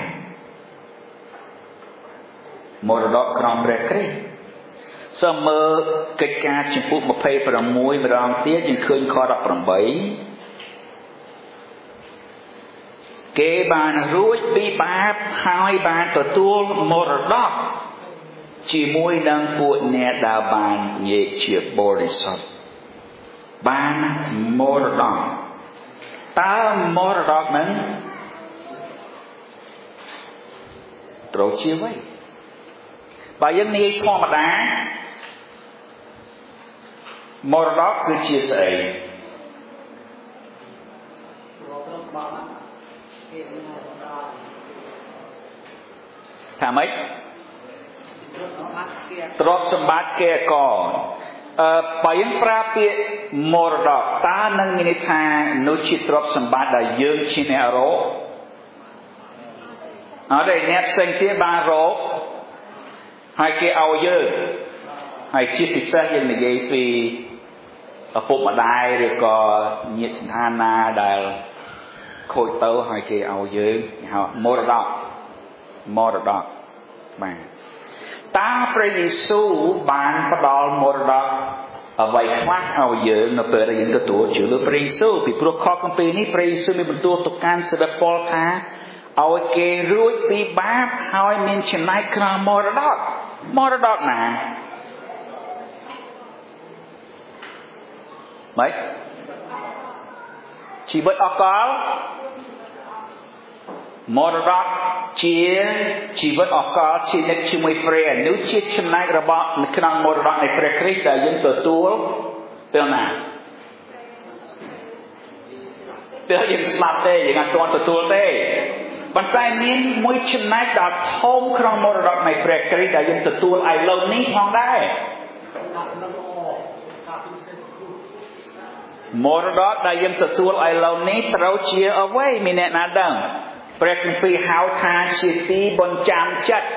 មរតកក្នុងព្រះគ្រីស្ទសូមមើលកិច្ចការចំពោះម្ភៃប្រាំមួយម្ដងទៀតយើងឃើញខដប់ប្រាំបីគេបានរួចពីបាបហើយបានទទួលមរតកជាមួយនឹងពួកអ្នកដែលបានញែកជាបរិសុទ្ធបានមរតកតើមរតកនឹងត្រូវជាអ្វីបើយើងនិយាយធម្មតាមរតកគឺជាស្អីថាម៉េចទ្រព្យសម្បត្តិគេកអឺបើយើងប្រើពាក្យមរតកតើនឹងមានន័យថានោះជាទ្រព្យសម្បត្តិដែលយើងជាអ្នករកអត់ទេអ្នកផ្សេងទៀតបានរកហើយគេឲ្យយើងហើយជាពិសេសយើងនិយាយពីឪពុកម្ដាយឬក៏ញាតិសន្តានណាដែលខូចទៅហើយគេឲ្យយើងហៅមរតកមរតកបាទតើព្រះយេស៊ូវបានផ្ដល់មរតកអ្វីខ្លះឲ្យយើងនៅពេលដែលយើងទទួលជឿលើព្រះយេស៊ូវពីព្រោះខគម្ពីរនេះព្រះយេស៊ូវមានបន្ទូលទៅកាន់សាវកប៉ុលថាឲ្យគេរួចពីបាបហើយមានចំណែកក្នុងមរតកមរតកណាម៉េចជីវិតអកលមរតកជាជីវិតអកលជានិច្ចជាមួយព្រះនោះជាចំណែករបស់ក្នុងមរតកនៃព្រះគ្រីស្ទដែលយើងទទួលពេលណាពេលយើងស្លាប់ទេយើងអត់ទាន់ទទួលទេប៉ុន្តែមានមួយចំណែកដ៏ធំក្នុងមរតកនៃព្រះគ្រីស្ទដែលយើងទទួលឥឡូវនេះផងដែរមរតកដែលយើងទទួលឥឡូវនេះត្រូវជាអ្វីមានអ្នកណាដឹងព្រះគម្ពីរហៅថាជាទីបញ្ចាំចិត្ត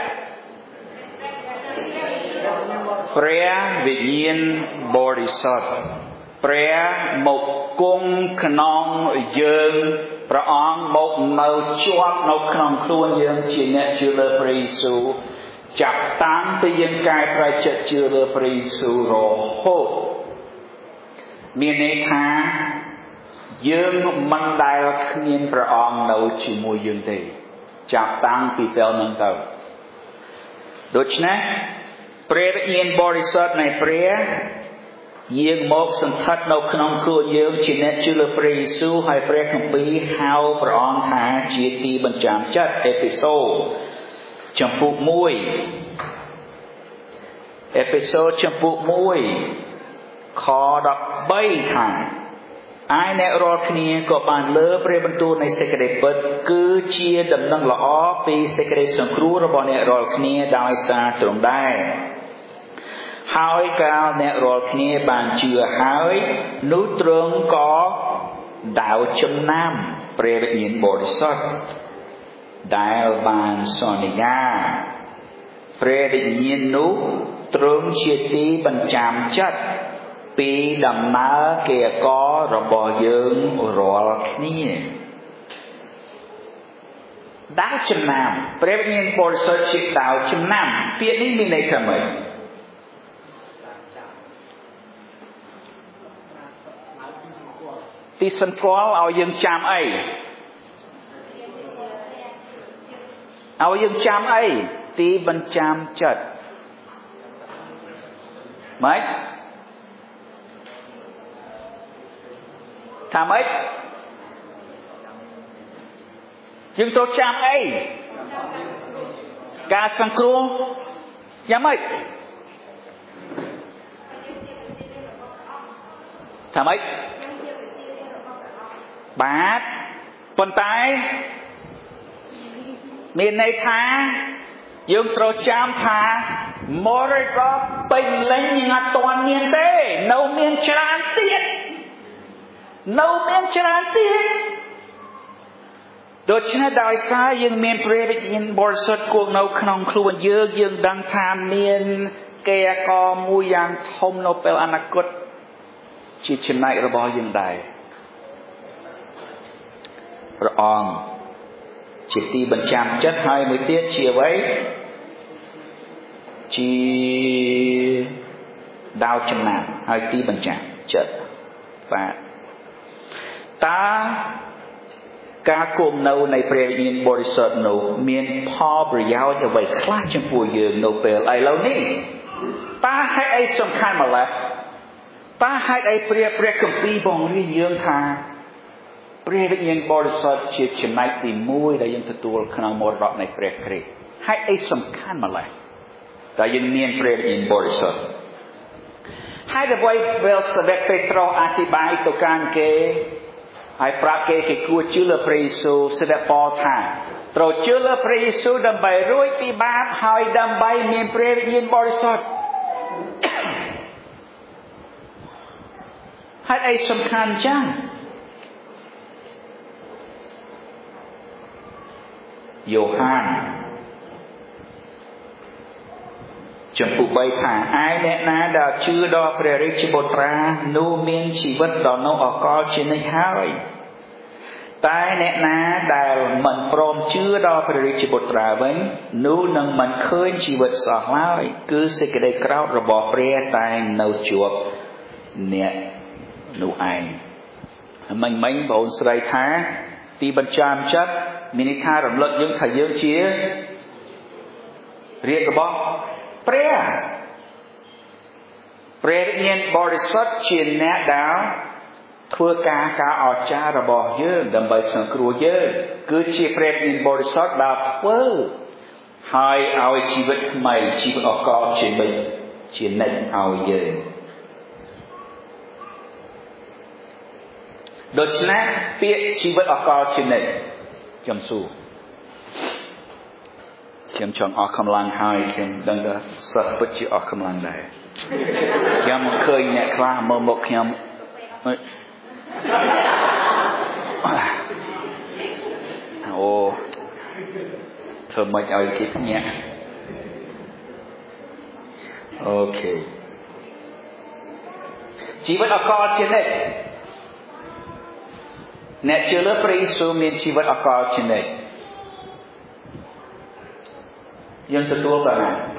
ព្រះវិញ្ញាណបរិសុទ្ធព្រះមកគង់ក្នុងយើងព្រះអង្គមកនៅជាប់នៅក្នុងខ្លួនយើងជាអ្នកជឿលើព្រះយេស៊ូវចាប់តាំងពីយើងកែប្រែចិត្តជឿលើព្រះយេស៊ូវរហូតមានន័យថាយើងមិនដែលគ្មានព្រះអង្គនៅជាមួយយើងទេចាប់តាំងពីពេលហ្នឹងទៅដូច្នេះព្រះវិញ្ញាណបរិសុទ្ធនៃព្រះយាងមកសន្ធិដ្ឋនៅក្នុងខ្លួនយើងជាអ្នកជឿលើព្រះយេស៊ូវហើយព្រះគម្ពីរហៅព្រះអង្គថាជាទីបញ្ចាំចិត្តអេពីសូតចំពុកមួយអេពីសូតចំពុកមួយខដប់បីថា aiអ្នករាល់គ្នាក៏បានលើព្រះបន្ទូលនៃសេចក្តីពិតគឺជាដំណឹងល្អពីសេចក្តីសង្គ្រោះរបស់អ្នករាល់គ្នាដោយសារទ្រង់ដែរហើយកាលអ្នករាល់គ្នាបានជឿហើយនោះទ្រង់ក៏ដោតចំណាំព្រះវិញ្ញាណបរិសុទ្ធដែលបានសន្យាព្រះវិញ្ញាណនោះទ្រង់ជាទីបញ្ចាំចិត្តពីដំណើរកិច្ចការរបស់យើងរាល់គ្នាដោតចំណាំព្រះវិញ្ញាណបរិសុទ្ធជាដោតចំណាំពាក្យនេះមានន័យថាម៉េចទីសង្កល់ឲ្យយើងចាំអីឲ្យយើងចាំអីទីបញ្ចាំចិត្តម៉េចថាម៉េចយើងត្រូវចាំអីការសង្គ្រោះយ៉ាងម៉េចថាម៉េចបាទប៉ុន្តែមានន័យថាយើងត្រូវចាំថាមរតកពេញលេញយើងអត់ទាន់មានទេនៅមានច្រើនទៀតនៅមានច្រើនទៀតដូច្នេះដោយសារយើងមានព្រះវិញ្ញាណបរិសុទ្ធគង់នៅក្នុងខ្លួនយើងយើងដឹងថាមានកិច្ចការមួយយ៉ាងធំនៅពេលអនាគតជាចំណែករបស់យើងដែរព្រះអង្គជាទីបញ្ចាំចិត្តហើយមួយទៀតជាអ្វីជាដោតចំណាំហើយទីបញ្ចាំចិត្តបាទតើការគង់នៅនៃព្រះវិញ្ញាណបរិសុទ្ធនោះមានផលប្រយោជន៍អ្វីខ្លះចំពោះយើងនៅពេលឥឡូវនេះតើហេតុអីសំខាន់ម្ល៉េះតើហេតុអីព្រះព្រះគម្ពីរបង្រៀនយើងថាព្រះវិញ្ញាណបរិសុទ្ធជាចំណែកទីមួយដែលយើងទទួលក្នុងមរតកនៃព្រះគ្រីស្ទហេតុអីសំខាន់ម្ល៉េះតែយើងមានព្រះវិញ្ញាណបរិសុទ្ធហើយអ្វីដែលសាវកពេត្រុសអធិប្បាយទៅកាន់គេហើយប្រាប់គេគេគួរជឿលើព្រះយេស៊ូវសាវកប៉ូលថាត្រូវជឿលើព្រះយេស៊ូវដើម្បីរួចពីបាបហើយដើម្បីមានព្រះវិញ្ញាណបរិសុទ្ធហេតុអីសំខាន់ចឹងយ៉ូហានចំពុបីថាឯអ្នកណាដែលជឿដល់ព្រះរាជបុត្រានោះមានជីវិតដ៏នៅអកលជានិច្ចហើយតែអ្នកណាដែលមិនព្រមជឿដល់ព្រះរាជបុត្រាវិញនោះនឹងមិនឃើញជីវិតសោះឡើយគឺសេចក្តីក្រោធរបស់ព្រះតែនៅជាប់អ្នកនោះឯងមិញមិញបងស្រីថាទីបញ្ចាំចិត្តមានន័យថារំលឹកយើងថាយើងជារាជរបស់ព្រះព្រះវិញ្ញាណបរិសុទ្ធជាអ្នកដែលធ្វើការការអស្ចារ្យរបស់យើងដើម្បីសង្គ្រោះយើងគឺជាព្រះវិញ្ញាណបរិសុទ្ធដែលធ្វើហើយឲ្យជីវិតថ្មីជីវិតអកលជានិច្ចជានិច្ចឲ្យយើងដូច្នេះពាក្យជីវិតអកលជានិច្ចខ្ញុំសួរខ្ញុំចង់អស់កម្លាំងហើយខ្ញុំដឹងថាសិស្សពិតជាអស់កម្លាំងដែរខ្ញុំឃើញអ្នកខ្លះមើលមកខ្ញុំអូធ្វើមិនឲ្យគេភ្ញាក់អូខេជីវិតអកលជានិច្ចអ្នកជឿលើព្រះយេស៊ូវមានជីវិតអកលជានិច្ចយើងទទួលបាន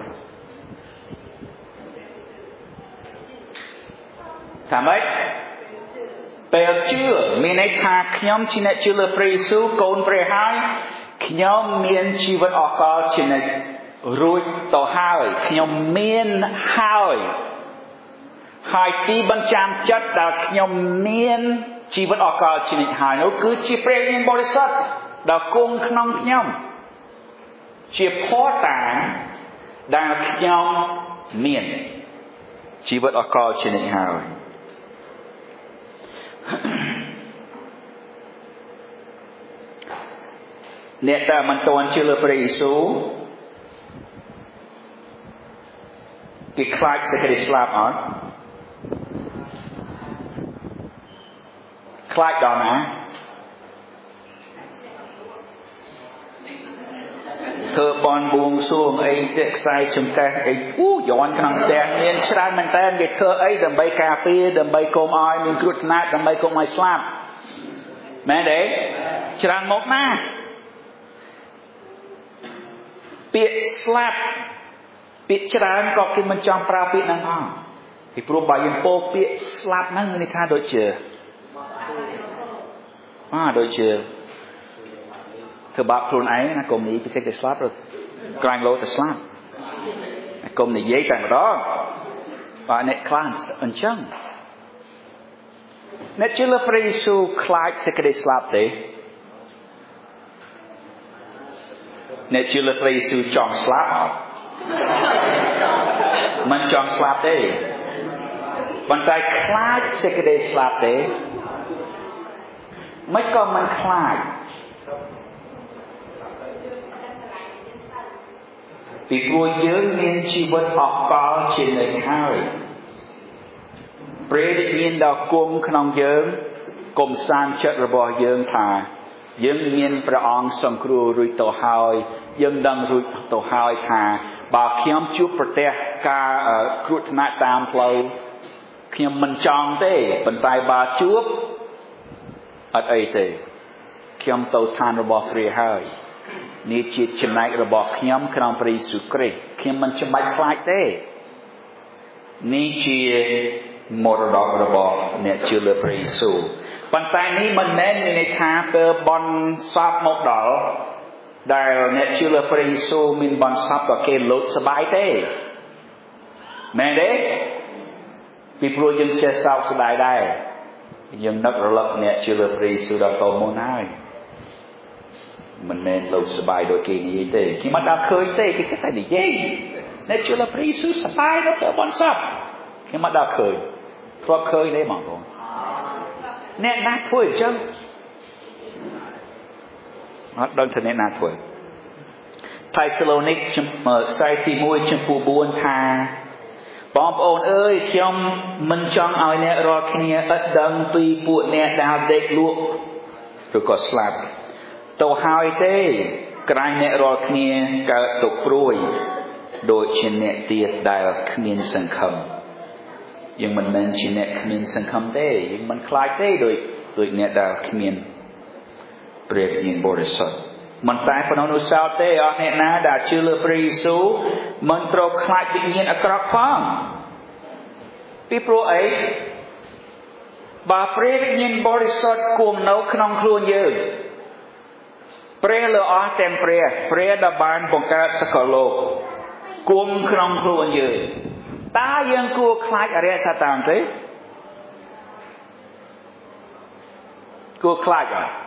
ថាម៉េចពេលជឿមានន័យថាខ្ញុំជាអ្នកជឿលើព្រះយេស៊ូវកូនព្រះហើយខ្ញុំមានជីវិតអកលជានិច្ចរួចទៅហើយខ្ញុំមានហើយហើយទីបញ្ចាំចិត្តដែលខ្ញុំមានជីវិតអកលជានិច្ចហើយនោះគឺជាព្រះវិញ្ញាណបរិសុទ្ធដែលគង់ក្នុងខ្ញុំជាភស្តុតាងដែលខ្ញុំមានជីវិតអកលជានិច្ចហើយអ្នកតែមិនទាន់ជឿលើព្រះយេស៊ូវគេខ្លាចសេចក្តីស្លាប់អត់ខ្លាចដល់ណាធ្វើបន់បួងសួងអីជាខ្សែចង្កេះអីអូយន់ក្នុងផ្ទះមានច្រើនមែនតើគេធ្វើអីដើម្បីការពារដើម្បីកុំឲ្យមានគ្រោះថ្នាក់ដើម្បីកុំឲ្យស្លាប់មែនទេច្រើនមកណាពាក្យស្លាប់ពាក្យច្រើនក៏គេមិនចង់ប្រើពាក្យហ្នឹងផងពីព្រោះបើយើងពោលពាក្យស្លាប់ហ្នឹងមានន័យថាដូចជាអ่าដូចជាធ្វើបាបខ្លួនឯងណាកុំនិយាយពីសេចក្តីស្លាប់ក្រែងលោទៅស្លាប់កុំនិយាយតែម្ដងបើអ្នកខ្លាំងអញ្ចឹងអ្នកជឿលើព្រះយេស៊ូវខ្លាចសេចក្តីស្លាប់ទេអ្នកជឿលើព្រះយេស៊ូវចង់ស្លាប់អត់មិនចង់ស្លាប់ទេប៉ុន្តែខ្លាចសេចក្តីស្លាប់ទេមិនក៏មិនខ្លាចពីព្រោះយើងមានជីវិតអកលជានិច្ចហើយព្រះវិញ្ញាណដ៏គង់ក្នុងយើងកុំសាងចិត្តរបស់យើងថាយើងមានព្រះអង្គសង្គ្រោះរួចទៅហើយយើងដឹងរួចទៅហើយថាបើខ្ញុំជួបប្រទះការគ្រោះថ្នាក់តាមផ្លូវខ្ញុំមិនចង់ទេប៉ុន្តែបើជួបអត់អីទេខ្ញុំទៅឋានរបស់ព្រះហើយនេះជាចំណែករបស់ខ្ញុំក្នុងព្រះយេស៊ូវគ្រីស្ទខ្ញុំមិនចាំបាច់ខ្លាចទេនេះជាមរតករបស់អ្នកជឿលើព្រះយេស៊ូវប៉ុន្តែនេះមិនមែនមានន័យថាពេលបន់សពមកដល់ដែលអ្នកជឿលើព្រះយេស៊ូវមានបន់សពក៏គេលោតសប្បាយទេមែនទេពីព្រោះយើងចេះសោកស្ដាយដែរយើងនឹករលឹកអ្នកជឿលើព្រះយេស៊ូវដល់តមុនហើយមិនមែនលោតសប្បាយដូចគេនិយាយទេគេមិនដល់ឃើញទេគេចេះតែនិយាយអ្នកជឿលើព្រះយេស៊ូវសប្បាយដល់ពេលបន់សពគេមិនដល់ឃើញធ្លាប់ឃើញទេបងប្អូនអ្នកណាធ្វើអញ្ចឹងអត់ដឹងថាអ្នកណាធ្វើថៃសាឡូនីកខ្សែទីមួយចំពោះបួនថាបងប្អូនអើយខ្ញុំមិនចង់ឲ្យអ្នករាល់គ្នាឥតដឹងពីពួកអ្នកដែលដេកលក់ឬក៏ស្លាប់ទៅហើយទេក្រែងអ្នករាល់គ្នាកើតទុក្ខព្រួយដូចជាអ្នកទៀតដែលគ្មានសង្ឃឹមយើងមិនមែនជាអ្នកគ្មានសង្ឃឹមទេយើងមិនខ្លាចទេដូចដូចអ្នកដែលគ្មានព្រះវិញ្ញាណបរិសុទ្ធមិនតែប៉ុណ្ណោះនោះសោតទេអស់អ្នកណាដែលជឿលើព្រះយេស៊ូវមិនត្រូវខ្លាចវិញ្ញាណអាក្រក់ផងពីព្រោះអីបើព្រះវិញ្ញាណបរិសុទ្ធគង់នៅក្នុងខ្លួនយើងព្រះលើអស់ទាំងព្រះព្រះដែលបានបង្កើតសកលលោកគង់ក្នុងខ្លួនយើងតើយើងគួរខ្លាចអរិយសាតានទេគួរខ្លាចអត់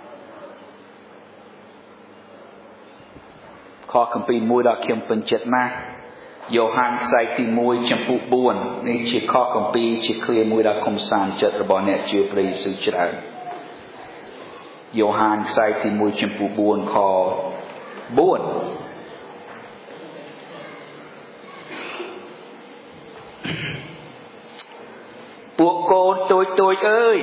ខគម្ពីរមួយដែលខ្ញុំពេញចិត្តណាស់យ៉ូហានខ្សែទីមួយចំពុះបួននេះជាខគម្ពីរជាឃ្លាមួយដែលកំសាន្តចិត្តរបស់អ្នកជឿព្រះយេស៊ូវច្រើនយ៉ូហានខ្សែទីមួយចំពុះបួនខបួនពួកកូនតូចតូចអើយ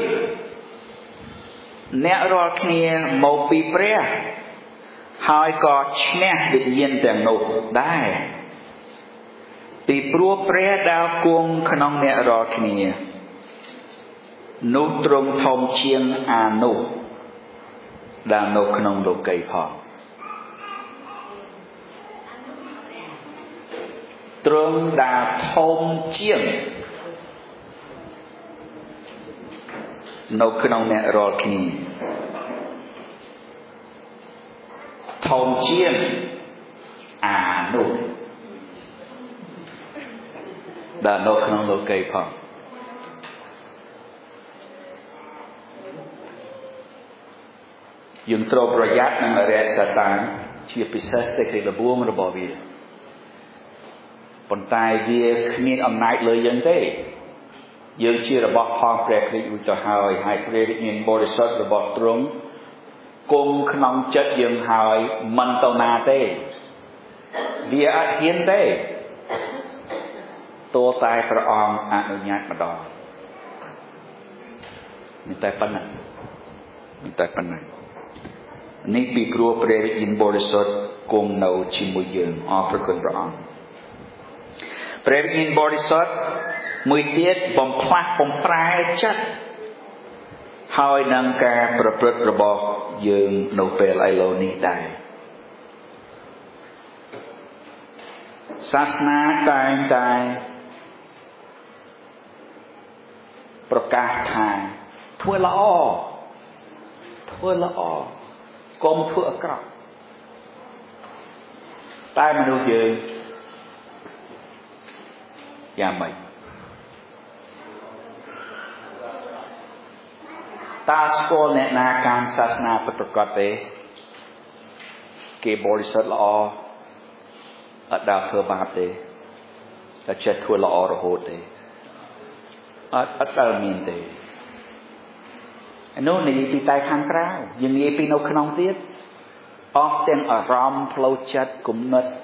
អ្នករាល់គ្នាមកពីព្រះហើយក៏ឈ្នះវិញ្ញាណទាំងនោះដែរពីព្រោះព្រះដែលគង់ក្នុងអ្នករាល់គ្នានោះទ្រង់ធំជាងអានោះដែលនៅក្នុងលោកីផងទ្រង់ដែលធំជាងនៅក្នុងអ្នករាល់គ្នាធំជាងអានោះដែលនៅក្នុងលោកីផងយើងត្រូវប្រយ័ត្ននឹងអរិយសតានជាពិសេសសេចក្តីល្បួងរបស់វាប៉ុន្តែវាគ្មានអំណាចលើយើងទេយើងជារបស់ផងព្រះគ្រីស្ទរួចទៅហើយហើយព្រះវិញ្ញាណបរិសុទ្ធរបស់ទ្រង់គង់ក្នុងចិត្តយើងហើយមិនទៅណាទេវាអត់ហ៊ានទេទោះតែព្រះអង្គអនុញ្ញាតម្ដងមានតែប៉ុណ្ណឹងមានតែប៉ុណ្ណឹងនេះពីព្រោះព្រះវិញ្ញាណបរិសុទ្ធគង់នៅជាមួយយើងអរព្រគុណព្រះអង្គព្រះវិញ្ញាណបរិសុទ្ធមួយទៀតបំផ្លាស់បំប្រែចិត្តហើយនឹងការប្រព្រឹត្តរបស់យើងនៅពេលឥឡូវនេះដែរសាសនាតែងតែប្រកាសថាធ្វើល្អធ្វើល្អកុំធ្វើអាក្រក់តែមនុស្សយើងយ៉ាងម៉េចតើស្គាល់អ្នកណាការសាសនាពិតប្រាកដទេគេបរិសុទ្ធល្អអត់ដើរធ្វើបាបទេតែចេះធ្វើល្អរហូតទេអត់អត់ដើរមានទេនោះនិយាយពីតែខាងក្រៅយើងនិយាយពីនៅក្នុងទៀតអស់ទាំងអារម្មណ៍ផ្លូវចិត្តគំនិត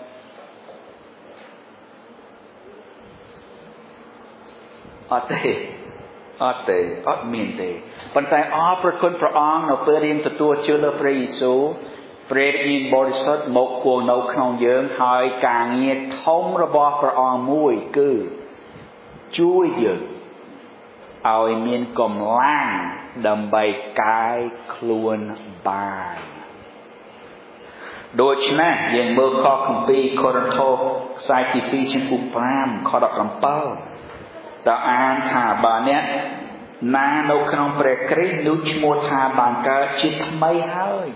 អត់ទេអត់ទេអត់មានទេប៉ុន្តែអរព្រគុណព្រះអង្គនៅពេលរៀនទទួលជឿលើព្រះយេស៊ូវព្រះវិញ្ញាណបរិសុទ្ធមកគង់នៅក្នុងយើងហើយការងារធំរបស់ព្រះអង្គមួយគឺជួយយើងឲ្យមានកម្លាំងដើម្បីកាយខ្លួនបានដូច្នេះយើងមើលខគម្ពីរកូរិនថូសខ្សែទីពីរចំពោះប្រាំខដប់ប្រាំតើអានថាបើអ្នកណានៅក្នុងព្រះគ្រីស្ទនោះឈ្មោះថាបានកើតជាថ្មីហើយ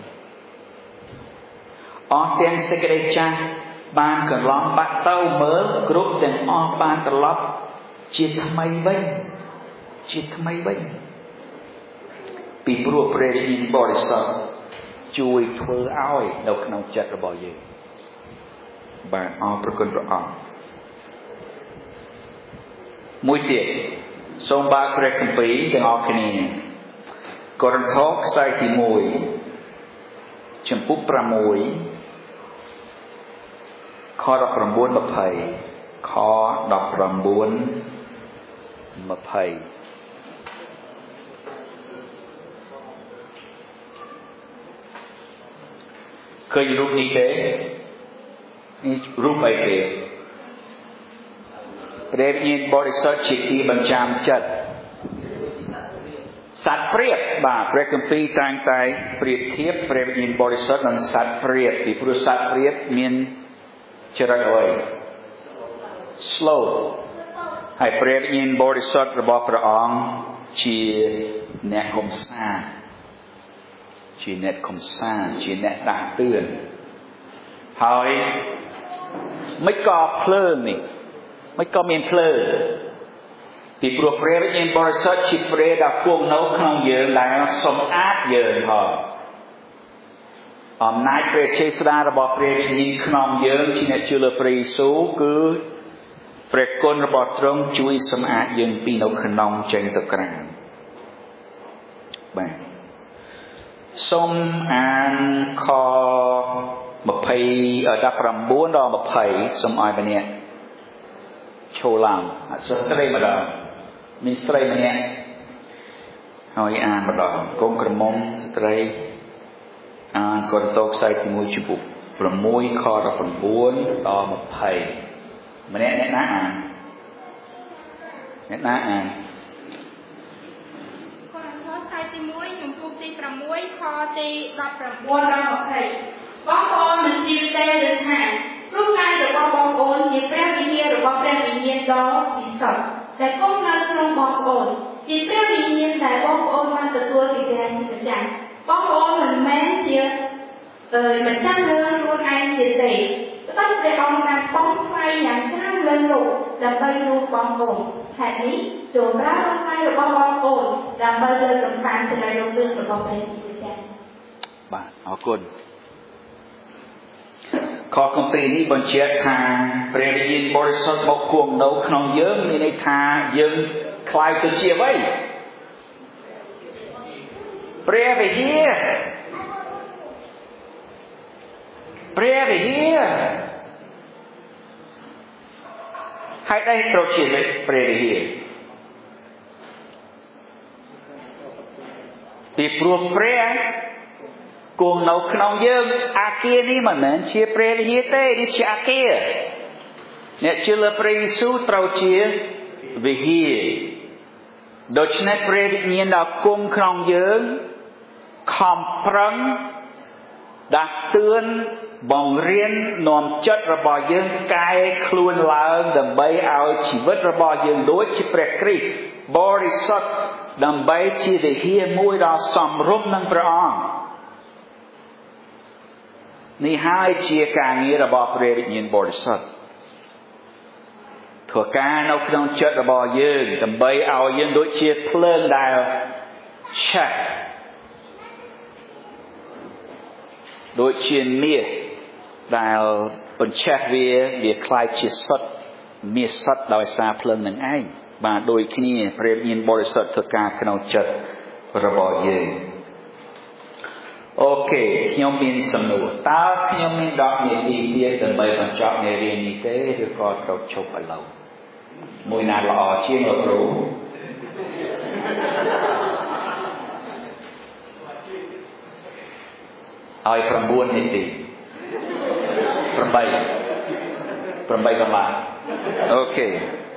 អស់ទាំងសេចក្តីចាស់បានកន្លងបាត់ទៅមើលគ្រប់ទាំងអស់បានត្រឡប់ជាថ្មីវិញជាថ្មីវិញពីព្រោះព្រះវិញ្ញាណបរិសុទ្ធជួយធ្វើឲ្យនៅក្នុងចិត្តរបស់យើងបាទអរព្រគុណព្រះអង្គមួយទៀតសូមបើកព្រះគម្ពីរទាំងអស់គ្នាកូរិនថូសខ្សែទីមួយចំពុកប្រាំមួយខដប់ប្រាំបួន ២០ខដប់ប្រាំបួន ២០ឃើញរូបនេះទេនេះរូបអីគេព្រះវិញ្ញាណបរិសុទ្ធជាទីបញ្ចាំចិត្តសត្វព្រាបបាទព្រះគម្ពីរតែងតែប្រៀបធៀបព្រះវិញ្ញាណបរិសុទ្ធនិងសត្វព្រាបពីព្រោះសត្វព្រាបមានចរិតអ្វី slow ហើយព្រះវិញ្ញាណបរិសុទ្ធរបស់ព្រះអង្គជាអ្នកកំសាន្តជាអ្នកកំសាន្តជាអ្នកដាស់តឿនហើយមិនក៏ភ្លើងនេះមិនក៏មានភ្លើងពីព្រោះព្រះវិញ្ញាណបរិសុទ្ធជាព្រះដែលគង់នៅក្នុងយើងដែលសម្អាតយើងផងអំណាចព្រះចេស្តារបស់ព្រះវិញ្ញាណក្នុងយើងជាអ្នកជឿលើព្រះយេស៊ូវគឺព្រះគុណរបស់ទ្រង់ជួយសម្អាតយើងពីនៅក្នុងចេញទៅក្រៅបាទសូមអានខยี่สิบ 19ដល់20សូមឲ្យម្នាក់ឈរឡើងសិស្រីម្ដងមានស្រីម្នាក់ហើយអានម្ដងកុំក្រមុំស្ត្រីអានកូរិនថូសខ្សែទីមួយចំពុកប្រាំមួយខដប់ប្រាំបួនដល់ยี่สิบម្នាក់អ្នកណាអានអ្នកណាអានកូរិនថូសខ្សែទីមួយចំពុកទីប្រាំមួយខទីដប់ប្រាំបួនដល់ยี่สิบបងប្អូនមិនជឿទេឬថារូបកាយរបស់បងប្អូនជាព្រះវិញ្ញាណរបស់ព្រះវិញ្ញាណដ៏ពិសិដ្ឋដែលគង់នៅក្នុងបងប្អូនជាព្រះវិញ្ញាណដែលបងប្អូនបានទទួលពីព្រះជាម្ចាស់បងប្អូនមិនមែនជាអឺម្ចាស់លើខ្លួនឯងទៀតទេត្បិតព្រះអង្គបានបង់ថ្លៃយ៉ាងច្រើនលើលោកដើម្បីលោកបងប្អូនហេតុនេះចូលប្រើរូបកាយរបស់បងប្អូនដើម្បីលើកកម្ពស់សេរីរុងរឿងរបស់ព្រះជាម្ចាស់បាទអរគុណខគម្ពីរនេះបញ្ជាក់ថាព្រះវិញ្ញាណបរិសុទ្ធមកគង់នៅក្នុងយើងមានន័យថាយើងខ្លាយទៅជាអ្វីព្រះវិញ្ញាណព្រះវិហារហេតុអីត្រូវជាព្រះវិហារពីព្រោះព្រះគង់នៅក្នុងយើងអាគារនេះមិនមែនជាព្រះវិហារទេនេះជាអាគារអ្នកជឿលើព្រះយេស៊ូវត្រូវជាវិហារដូច្នេះព្រះវិញ្ញាណដែលគង់ក្នុងយើងខំប្រឹងដាស់តឿនបង្រៀននាំចិត្តរបស់យើងកែខ្លួនឡើងដើម្បីឲ្យជីវិតរបស់យើងដូចជាព្រះគ្រីស្ទបរិសុទ្ធដើម្បីជាវិហារមួយដ៏សមរម្យនឹងព្រះអង្គនេះហើយជាការងាររបស់ព្រះវិញ្ញាណបរិសុទ្ធធ្វើការនៅក្នុងចិត្តរបស់យើងដើម្បីឲ្យយើងដូចជាភ្លើងដែលឆេះដូចជាមាសដែលបញ្ឆេះវាវាคล้ายជាសុទ្ធមាសសុទ្ធដោយសារភ្លើងនឹងឯងបាទដូចគ្នាព្រះវិញ្ញាណបរិសុទ្ធធ្វើការក្នុងចិត្តរបស់យើងអូខេខ្ញុំមានសំណួរតើខ្ញុំមានដកនាទីទៀតដើម្បីបញ្ចប់មេរៀននេះទេឬក៏ត្រូវឈប់ឥឡូវមួយណាល្អជាងលោកគ្រូឲ្យ9នាទី8 8កន្លះអូខេ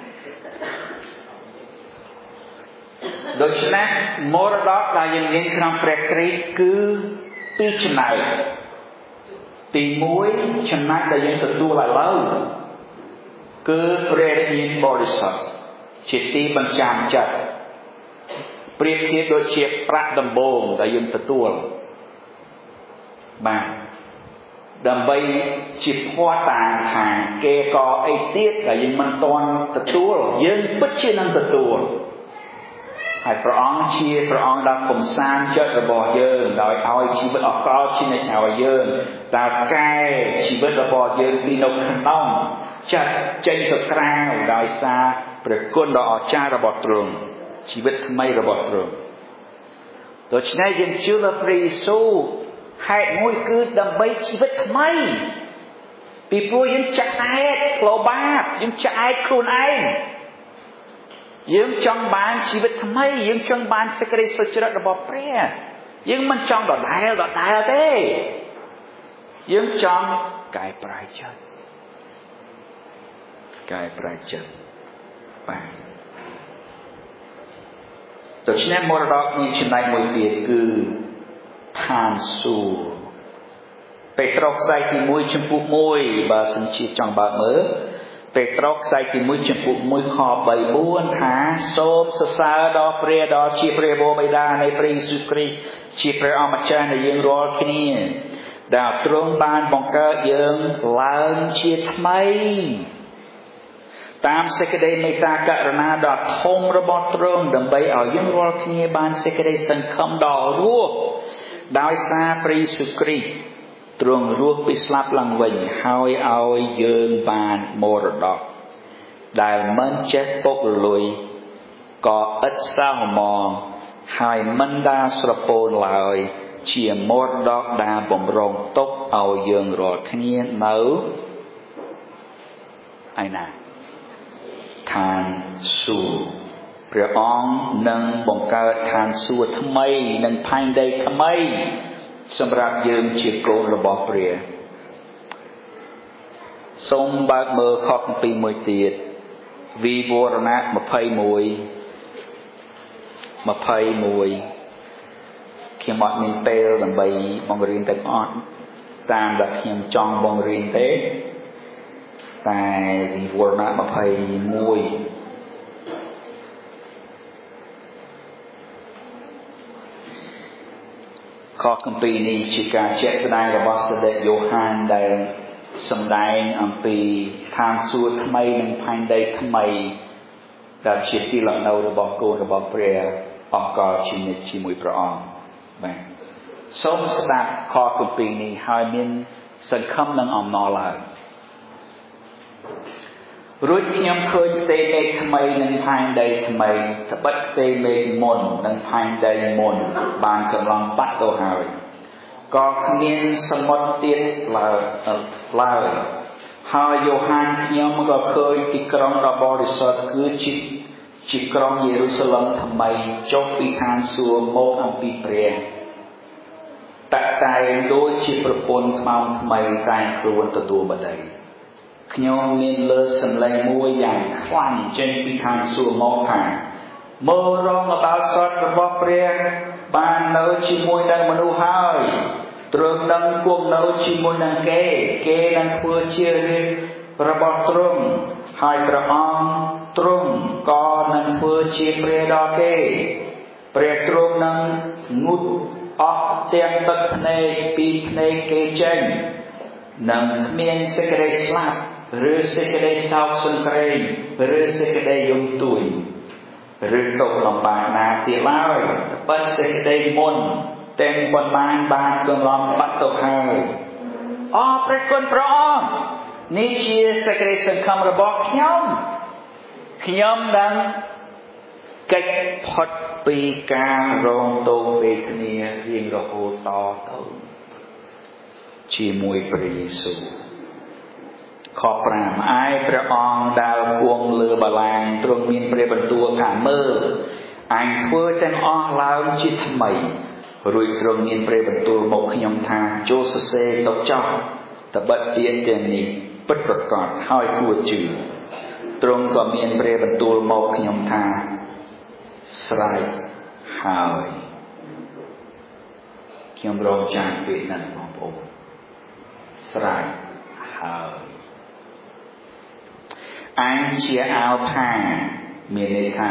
ដូច្នេះមរតកដែលយើងមានក្នុងព្រះគ្រីស្ទគឺពីរចំណែកទីមួយចំណែកដែលយើងទទួលឥឡូវគឺព្រះវិញ្ញាណបរិសុទ្ធជាទីបញ្ចាំចិត្តប្រៀបធៀបដូចជាប្រាក់ដំបូងដែលយើងទទួលបាទដើម្បីជាភ័ស្តុតាងថាគេក៏អីទៀតដែលយើងមិនទាន់ទទួលយើងពិតជានឹងទទួលហើយព្រះអង្គជាព្រះអង្គដែលកំសាន្តចិត្តរបស់យើងដោយឲ្យជីវិតអកលជានិច្ចឲ្យយើងតើកែជីវិតរបស់យើងពីនៅក្នុងចិត្តចេញទៅក្រៅដោយសារព្រះគុណដ៏អស្ចារ្យរបស់ទ្រង់ជីវិតថ្មីរបស់ទ្រង់ដូច្នេះយើងជឿលើព្រះយេស៊ូវហេតុមួយគឺដើម្បីជីវិតថ្មីពីព្រោះយើងចាក់ឯកផ្លូវបាបយើងចាក់ឯកខ្លួនឯងយើងចង់បានជីវិតថ្មីយើងចង់បានសេចក្តីសុចរិតរបស់ព្រះយើងមិនចង់ដដែលដដែលទេយើងចង់កែប្រែចិត្តកែប្រែចិត្តបាទដូច្នេះមរតកមានចំណែកមួយទៀតគឺឋានសួគ៌ពេត្រុសខ្សែទី1ចំពុក1បើសិនជាចង់បើកមើលពេត្រុសខ្សែទី1ចំពុក1ខ3 4ថាសូមសរសើរដល់ព្រះដ៏ជាព្រះបិតានៃព្រះយេស៊ូវគ្រីស្ទជាព្រះអម្ចាស់នៃយើងរាល់គ្នាដែលទ្រង់បានបង្កើតយើងឡើងជាថ្មីតាមសេចក្តីមេត្តាករុណាដ៏ធំរបស់ទ្រង់ដើម្បីឲ្យយើងរាល់គ្នាបានសេចក្តីសង្ឃឹមដ៏រស់ដោយសារព្រះយេស៊ូវគ្រីស្ទទ្រង់រស់ពីស្លាប់ឡើងវិញហើយឲ្យយើងបានមរតកដែលមិនចេះពុករលួយក៏ឥតសោះហ្មងហើយមិនដាស្រពោនឡើយជាមរតកដែលបំរុងទុកឲ្យយើងរាល់គ្នានៅឯណាឋានសួគ៌ព្រះអង្គនឹងបង្កើតឋានសួគ៌ថ្មីនិងផែនដីថ្មីសម្រាប់យើងជាកូនរបស់ព្រះសូមបើកមើលខគម្ពីរមួយទៀតវិវរណៈ21 21ខ្ញុំអត់មានពេលដើម្បីបង្រៀនទាំងអស់តាមដែលខ្ញុំចង់បង្រៀនទេតែវិវរណៈ21ខគម្ពីរនេះជាការជាក់ស្ដែងរបស់សេដេចយ៉ូហានដែលសម្ដែងអំពីឋានសួគ៌ថ្មីនិងផែនដីថ្មីដែលជាទីលំនៅរបស់កូនរបស់ព្រះអកលជានិច្ចជាមួយព្រះអង្គបាទសូមស្ដាប់ខគម្ពីរនេះហើយមានសង្ឃឹមនិងអំណរឡើងរួចខ្ញុំឃើញផ្ទៃមេឃថ្មីនិងផែនដីថ្មីត្បិតផ្ទៃមេឃមុននិងផែនដីមុនបានកន្លងបាត់ទៅហើយក៏គ្មានសមុទ្រទៀតឡើយឡើយហើយយ៉ូហានខ្ញុំក៏ឃើញទីក្រុងដ៏បរិសុទ្ធគឺជាជាក្រុងយេរូសាឡិមថ្មីចុះពីឋានសួគ៌មកអំពីព្រះតាក់តែងដូចជាប្រពន្ធថ្មោងថ្មីតែងខ្លួនទទួលបដីខ្ញុំមានលើសំឡេងមួយយ៉ាងខ្លាំងចេញពីឋានសួគ៌មកថាមើលរងល្បោចសុទ្ធរបស់ព្រះបាននៅជាមួយនឹងមនុស្សហើយទ្រង់នឹងគង់នៅជាមួយនឹងគេគេនឹងធ្វើជារាជរបស់ទ្រង់ហើយព្រះអង្គទ្រង់ក៏នឹងធ្វើជាព្រះដល់គេព្រះទ្រង់នឹងងូតអស់ទាំងទឹកភ្នែកពីភ្នែកគេចេញនឹងគ្មានសេចក្តីស្លាប់ឬសេចក្តីសោកសង្គ្រេងឬសេចក្តីយំទួយឬទុក្ខលំបាកណាទៀតឡើយត្បិតសេចក្តីមុនទាំងប៉ុន្មានបានកន្លងបាត់ទៅហើយអរព្រះគុណព្រះអង្គនេះជាសេចក្តីសង្ឃឹមរបស់ខ្ញុំខ្ញុំនឹងកិច្ចផុតពីការរងទោសវេទនារៀងរហូតតទៅជាមួយព្រះយេស៊ូវខប្រាំឯព្រះអង្គដើរគង់លើបល្ល័ង្កទ្រង់មានព្រះបន្ទូលថាមើលអញធ្វើទាំងអស់ឡើងជាថ្មីរួចទ្រង់មានព្រះបន្ទូលមកខ្ញុំថាចូលសរសេរទុកចោលត្បិតពាក្យទាំងនេះពិតប្រាកដហើយគួរជឿទ្រង់ក៏មានព្រះបន្ទូលមកខ្ញុំថាស្រេចហើយខ្ញុំរងចាំពេលนั้นបងប្អូនស្រេចហើយអញជាអាវផាមានន័យថា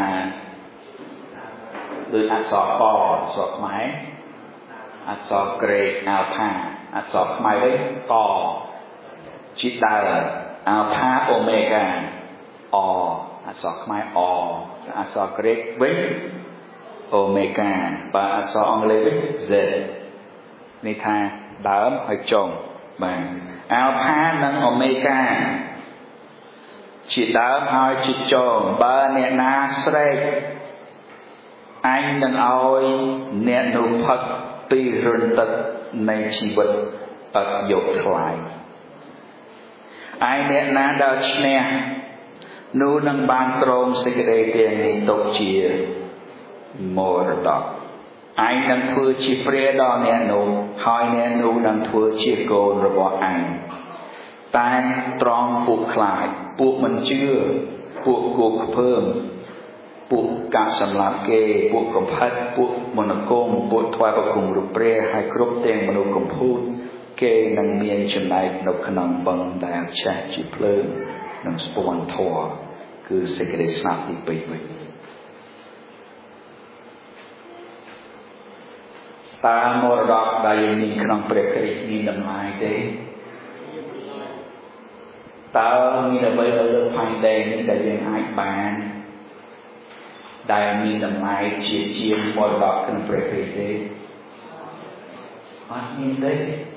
ដោយអក្សរកអក្សរខ្មែរអក្សរក្រេកអាវផាអក្សរខ្មែរវិញកជាដើមអាវផាអូមេហ្គាអអក្សរខ្មែរអអក្សរក្រេកវិញអូមេហ្គាបើអក្សរអង់គ្លេសវិញ Z នេះថាដើមហើយចុងបាទអាវផានិងអូមេហ្គាជាដើមហើយជាចុងបើអ្នកណាស្រែកអញនឹងឲ្យអ្នកនោះផឹកពីរន្ធទឹកនៃជីវិតឥតយកថ្លៃឯអ្នកណាដែលឈ្នះនោះនឹងបានគ្រងសេចក្តីទាំងនេះទុកជាមរតកឯងនឹងធ្វើជាព្រះដល់អ្នកនោះហើយអ្នកនោះនឹងធ្វើជាកូនរបស់អញតែត្រង់ពួកខ្លាចពួកមិនជឿពួកគោខ្ពើមពួកកាប់សម្លាប់គេពួកកំផិតពួកមន្តគមពួកថ្វាយបង្គំរូបព្រះហើយគ្រប់ទាំងមនុស្សកំពូតគេនឹងមានចំណែកនៅក្នុងបឹងដែលឆេះជាភ្លើងនិងស្ពាន់ធម៌គឺសេចក្តីស្លាប់ទីពីរវិញតើមរតកដែលមានក្នុងព្រះគ្រីស្ទមានតម្លៃទេតើមានអ្វីនៅលើផែនដីនេះដែលយើងអាចបានដែលមានតម្លៃជាជាងមរតកក្នុងព្រះគ្រីស្ទទេអត់មានទេ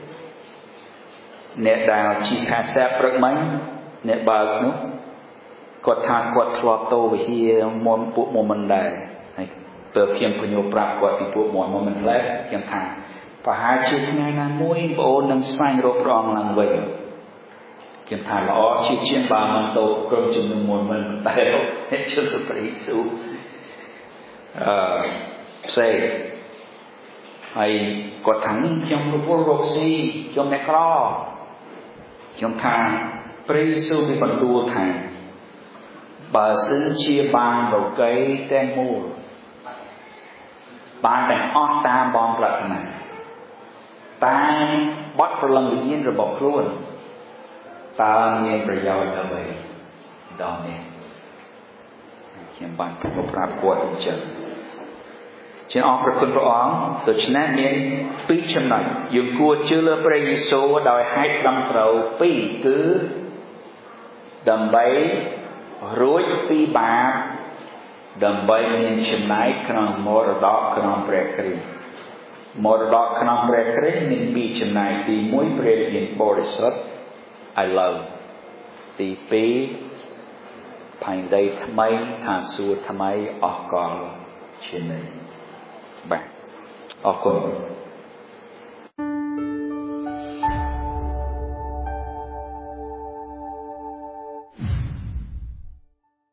អ្នកដែលជីខាសាព្រឹកមិញអ្នកបើកនោះគាត់ថាគាត់ធ្លាប់ទៅវិហារមុនពួកមុំមិនដែរហើយតើខ្ញុំពញោប្រាប់គាត់ពីពួកមុំមិនផ្លែខ្ញុំថាប្រហែលជាថ្ងៃណាមួយបងអូននឹងស្វែងរកព្រះអង្គឡើងវិញខ្ញុំថាល្អជាជាងបើមិនទៅក្រុមជំនុំមុនមិនតែអ្នកជិតទៅព្រះយេស៊ូវអឺផ្សេងហើយគាត់ថាខ្ញុំរវល់រកស៊ីខ្ញុំអ្នកក្រខ្ញុំថាព្រះយេស៊ូវមានបន្ទូលថាបើសិនជាបានរកីទាំងមូលបានទាំងអស់តាមបងប្រាថ្នាតែបត់ប្រលឹងវិញ្ញាណរបស់ខ្លួនតើមានប្រយោជន៍អ្វីដល់អ្នកខ្ញុំបានប្រាប់គាត់អញ្ចឹងជាអរព្រគុណព្រះអង្គដូច្នេះមានពីរចំណុចយើងគួរជឿលើព្រះយេស៊ូវដោយហេតុត្រឹមត្រូវពីរគឺដើម្បីរួចពីបាបដើម្បីមានចំណែកក្នុងមរតកក្នុងព្រះគ្រីស្ទមរតកក្នុងព្រះគ្រីស្ទមានពីរចំណែកទីមួយព្រះវិញ្ញាណបរិសុទ្ធឥឡូវទីពីរផែនដីថ្មីឋានសួគ៌ថ្មីអស់កលជានិច្ចបាទអរគុណ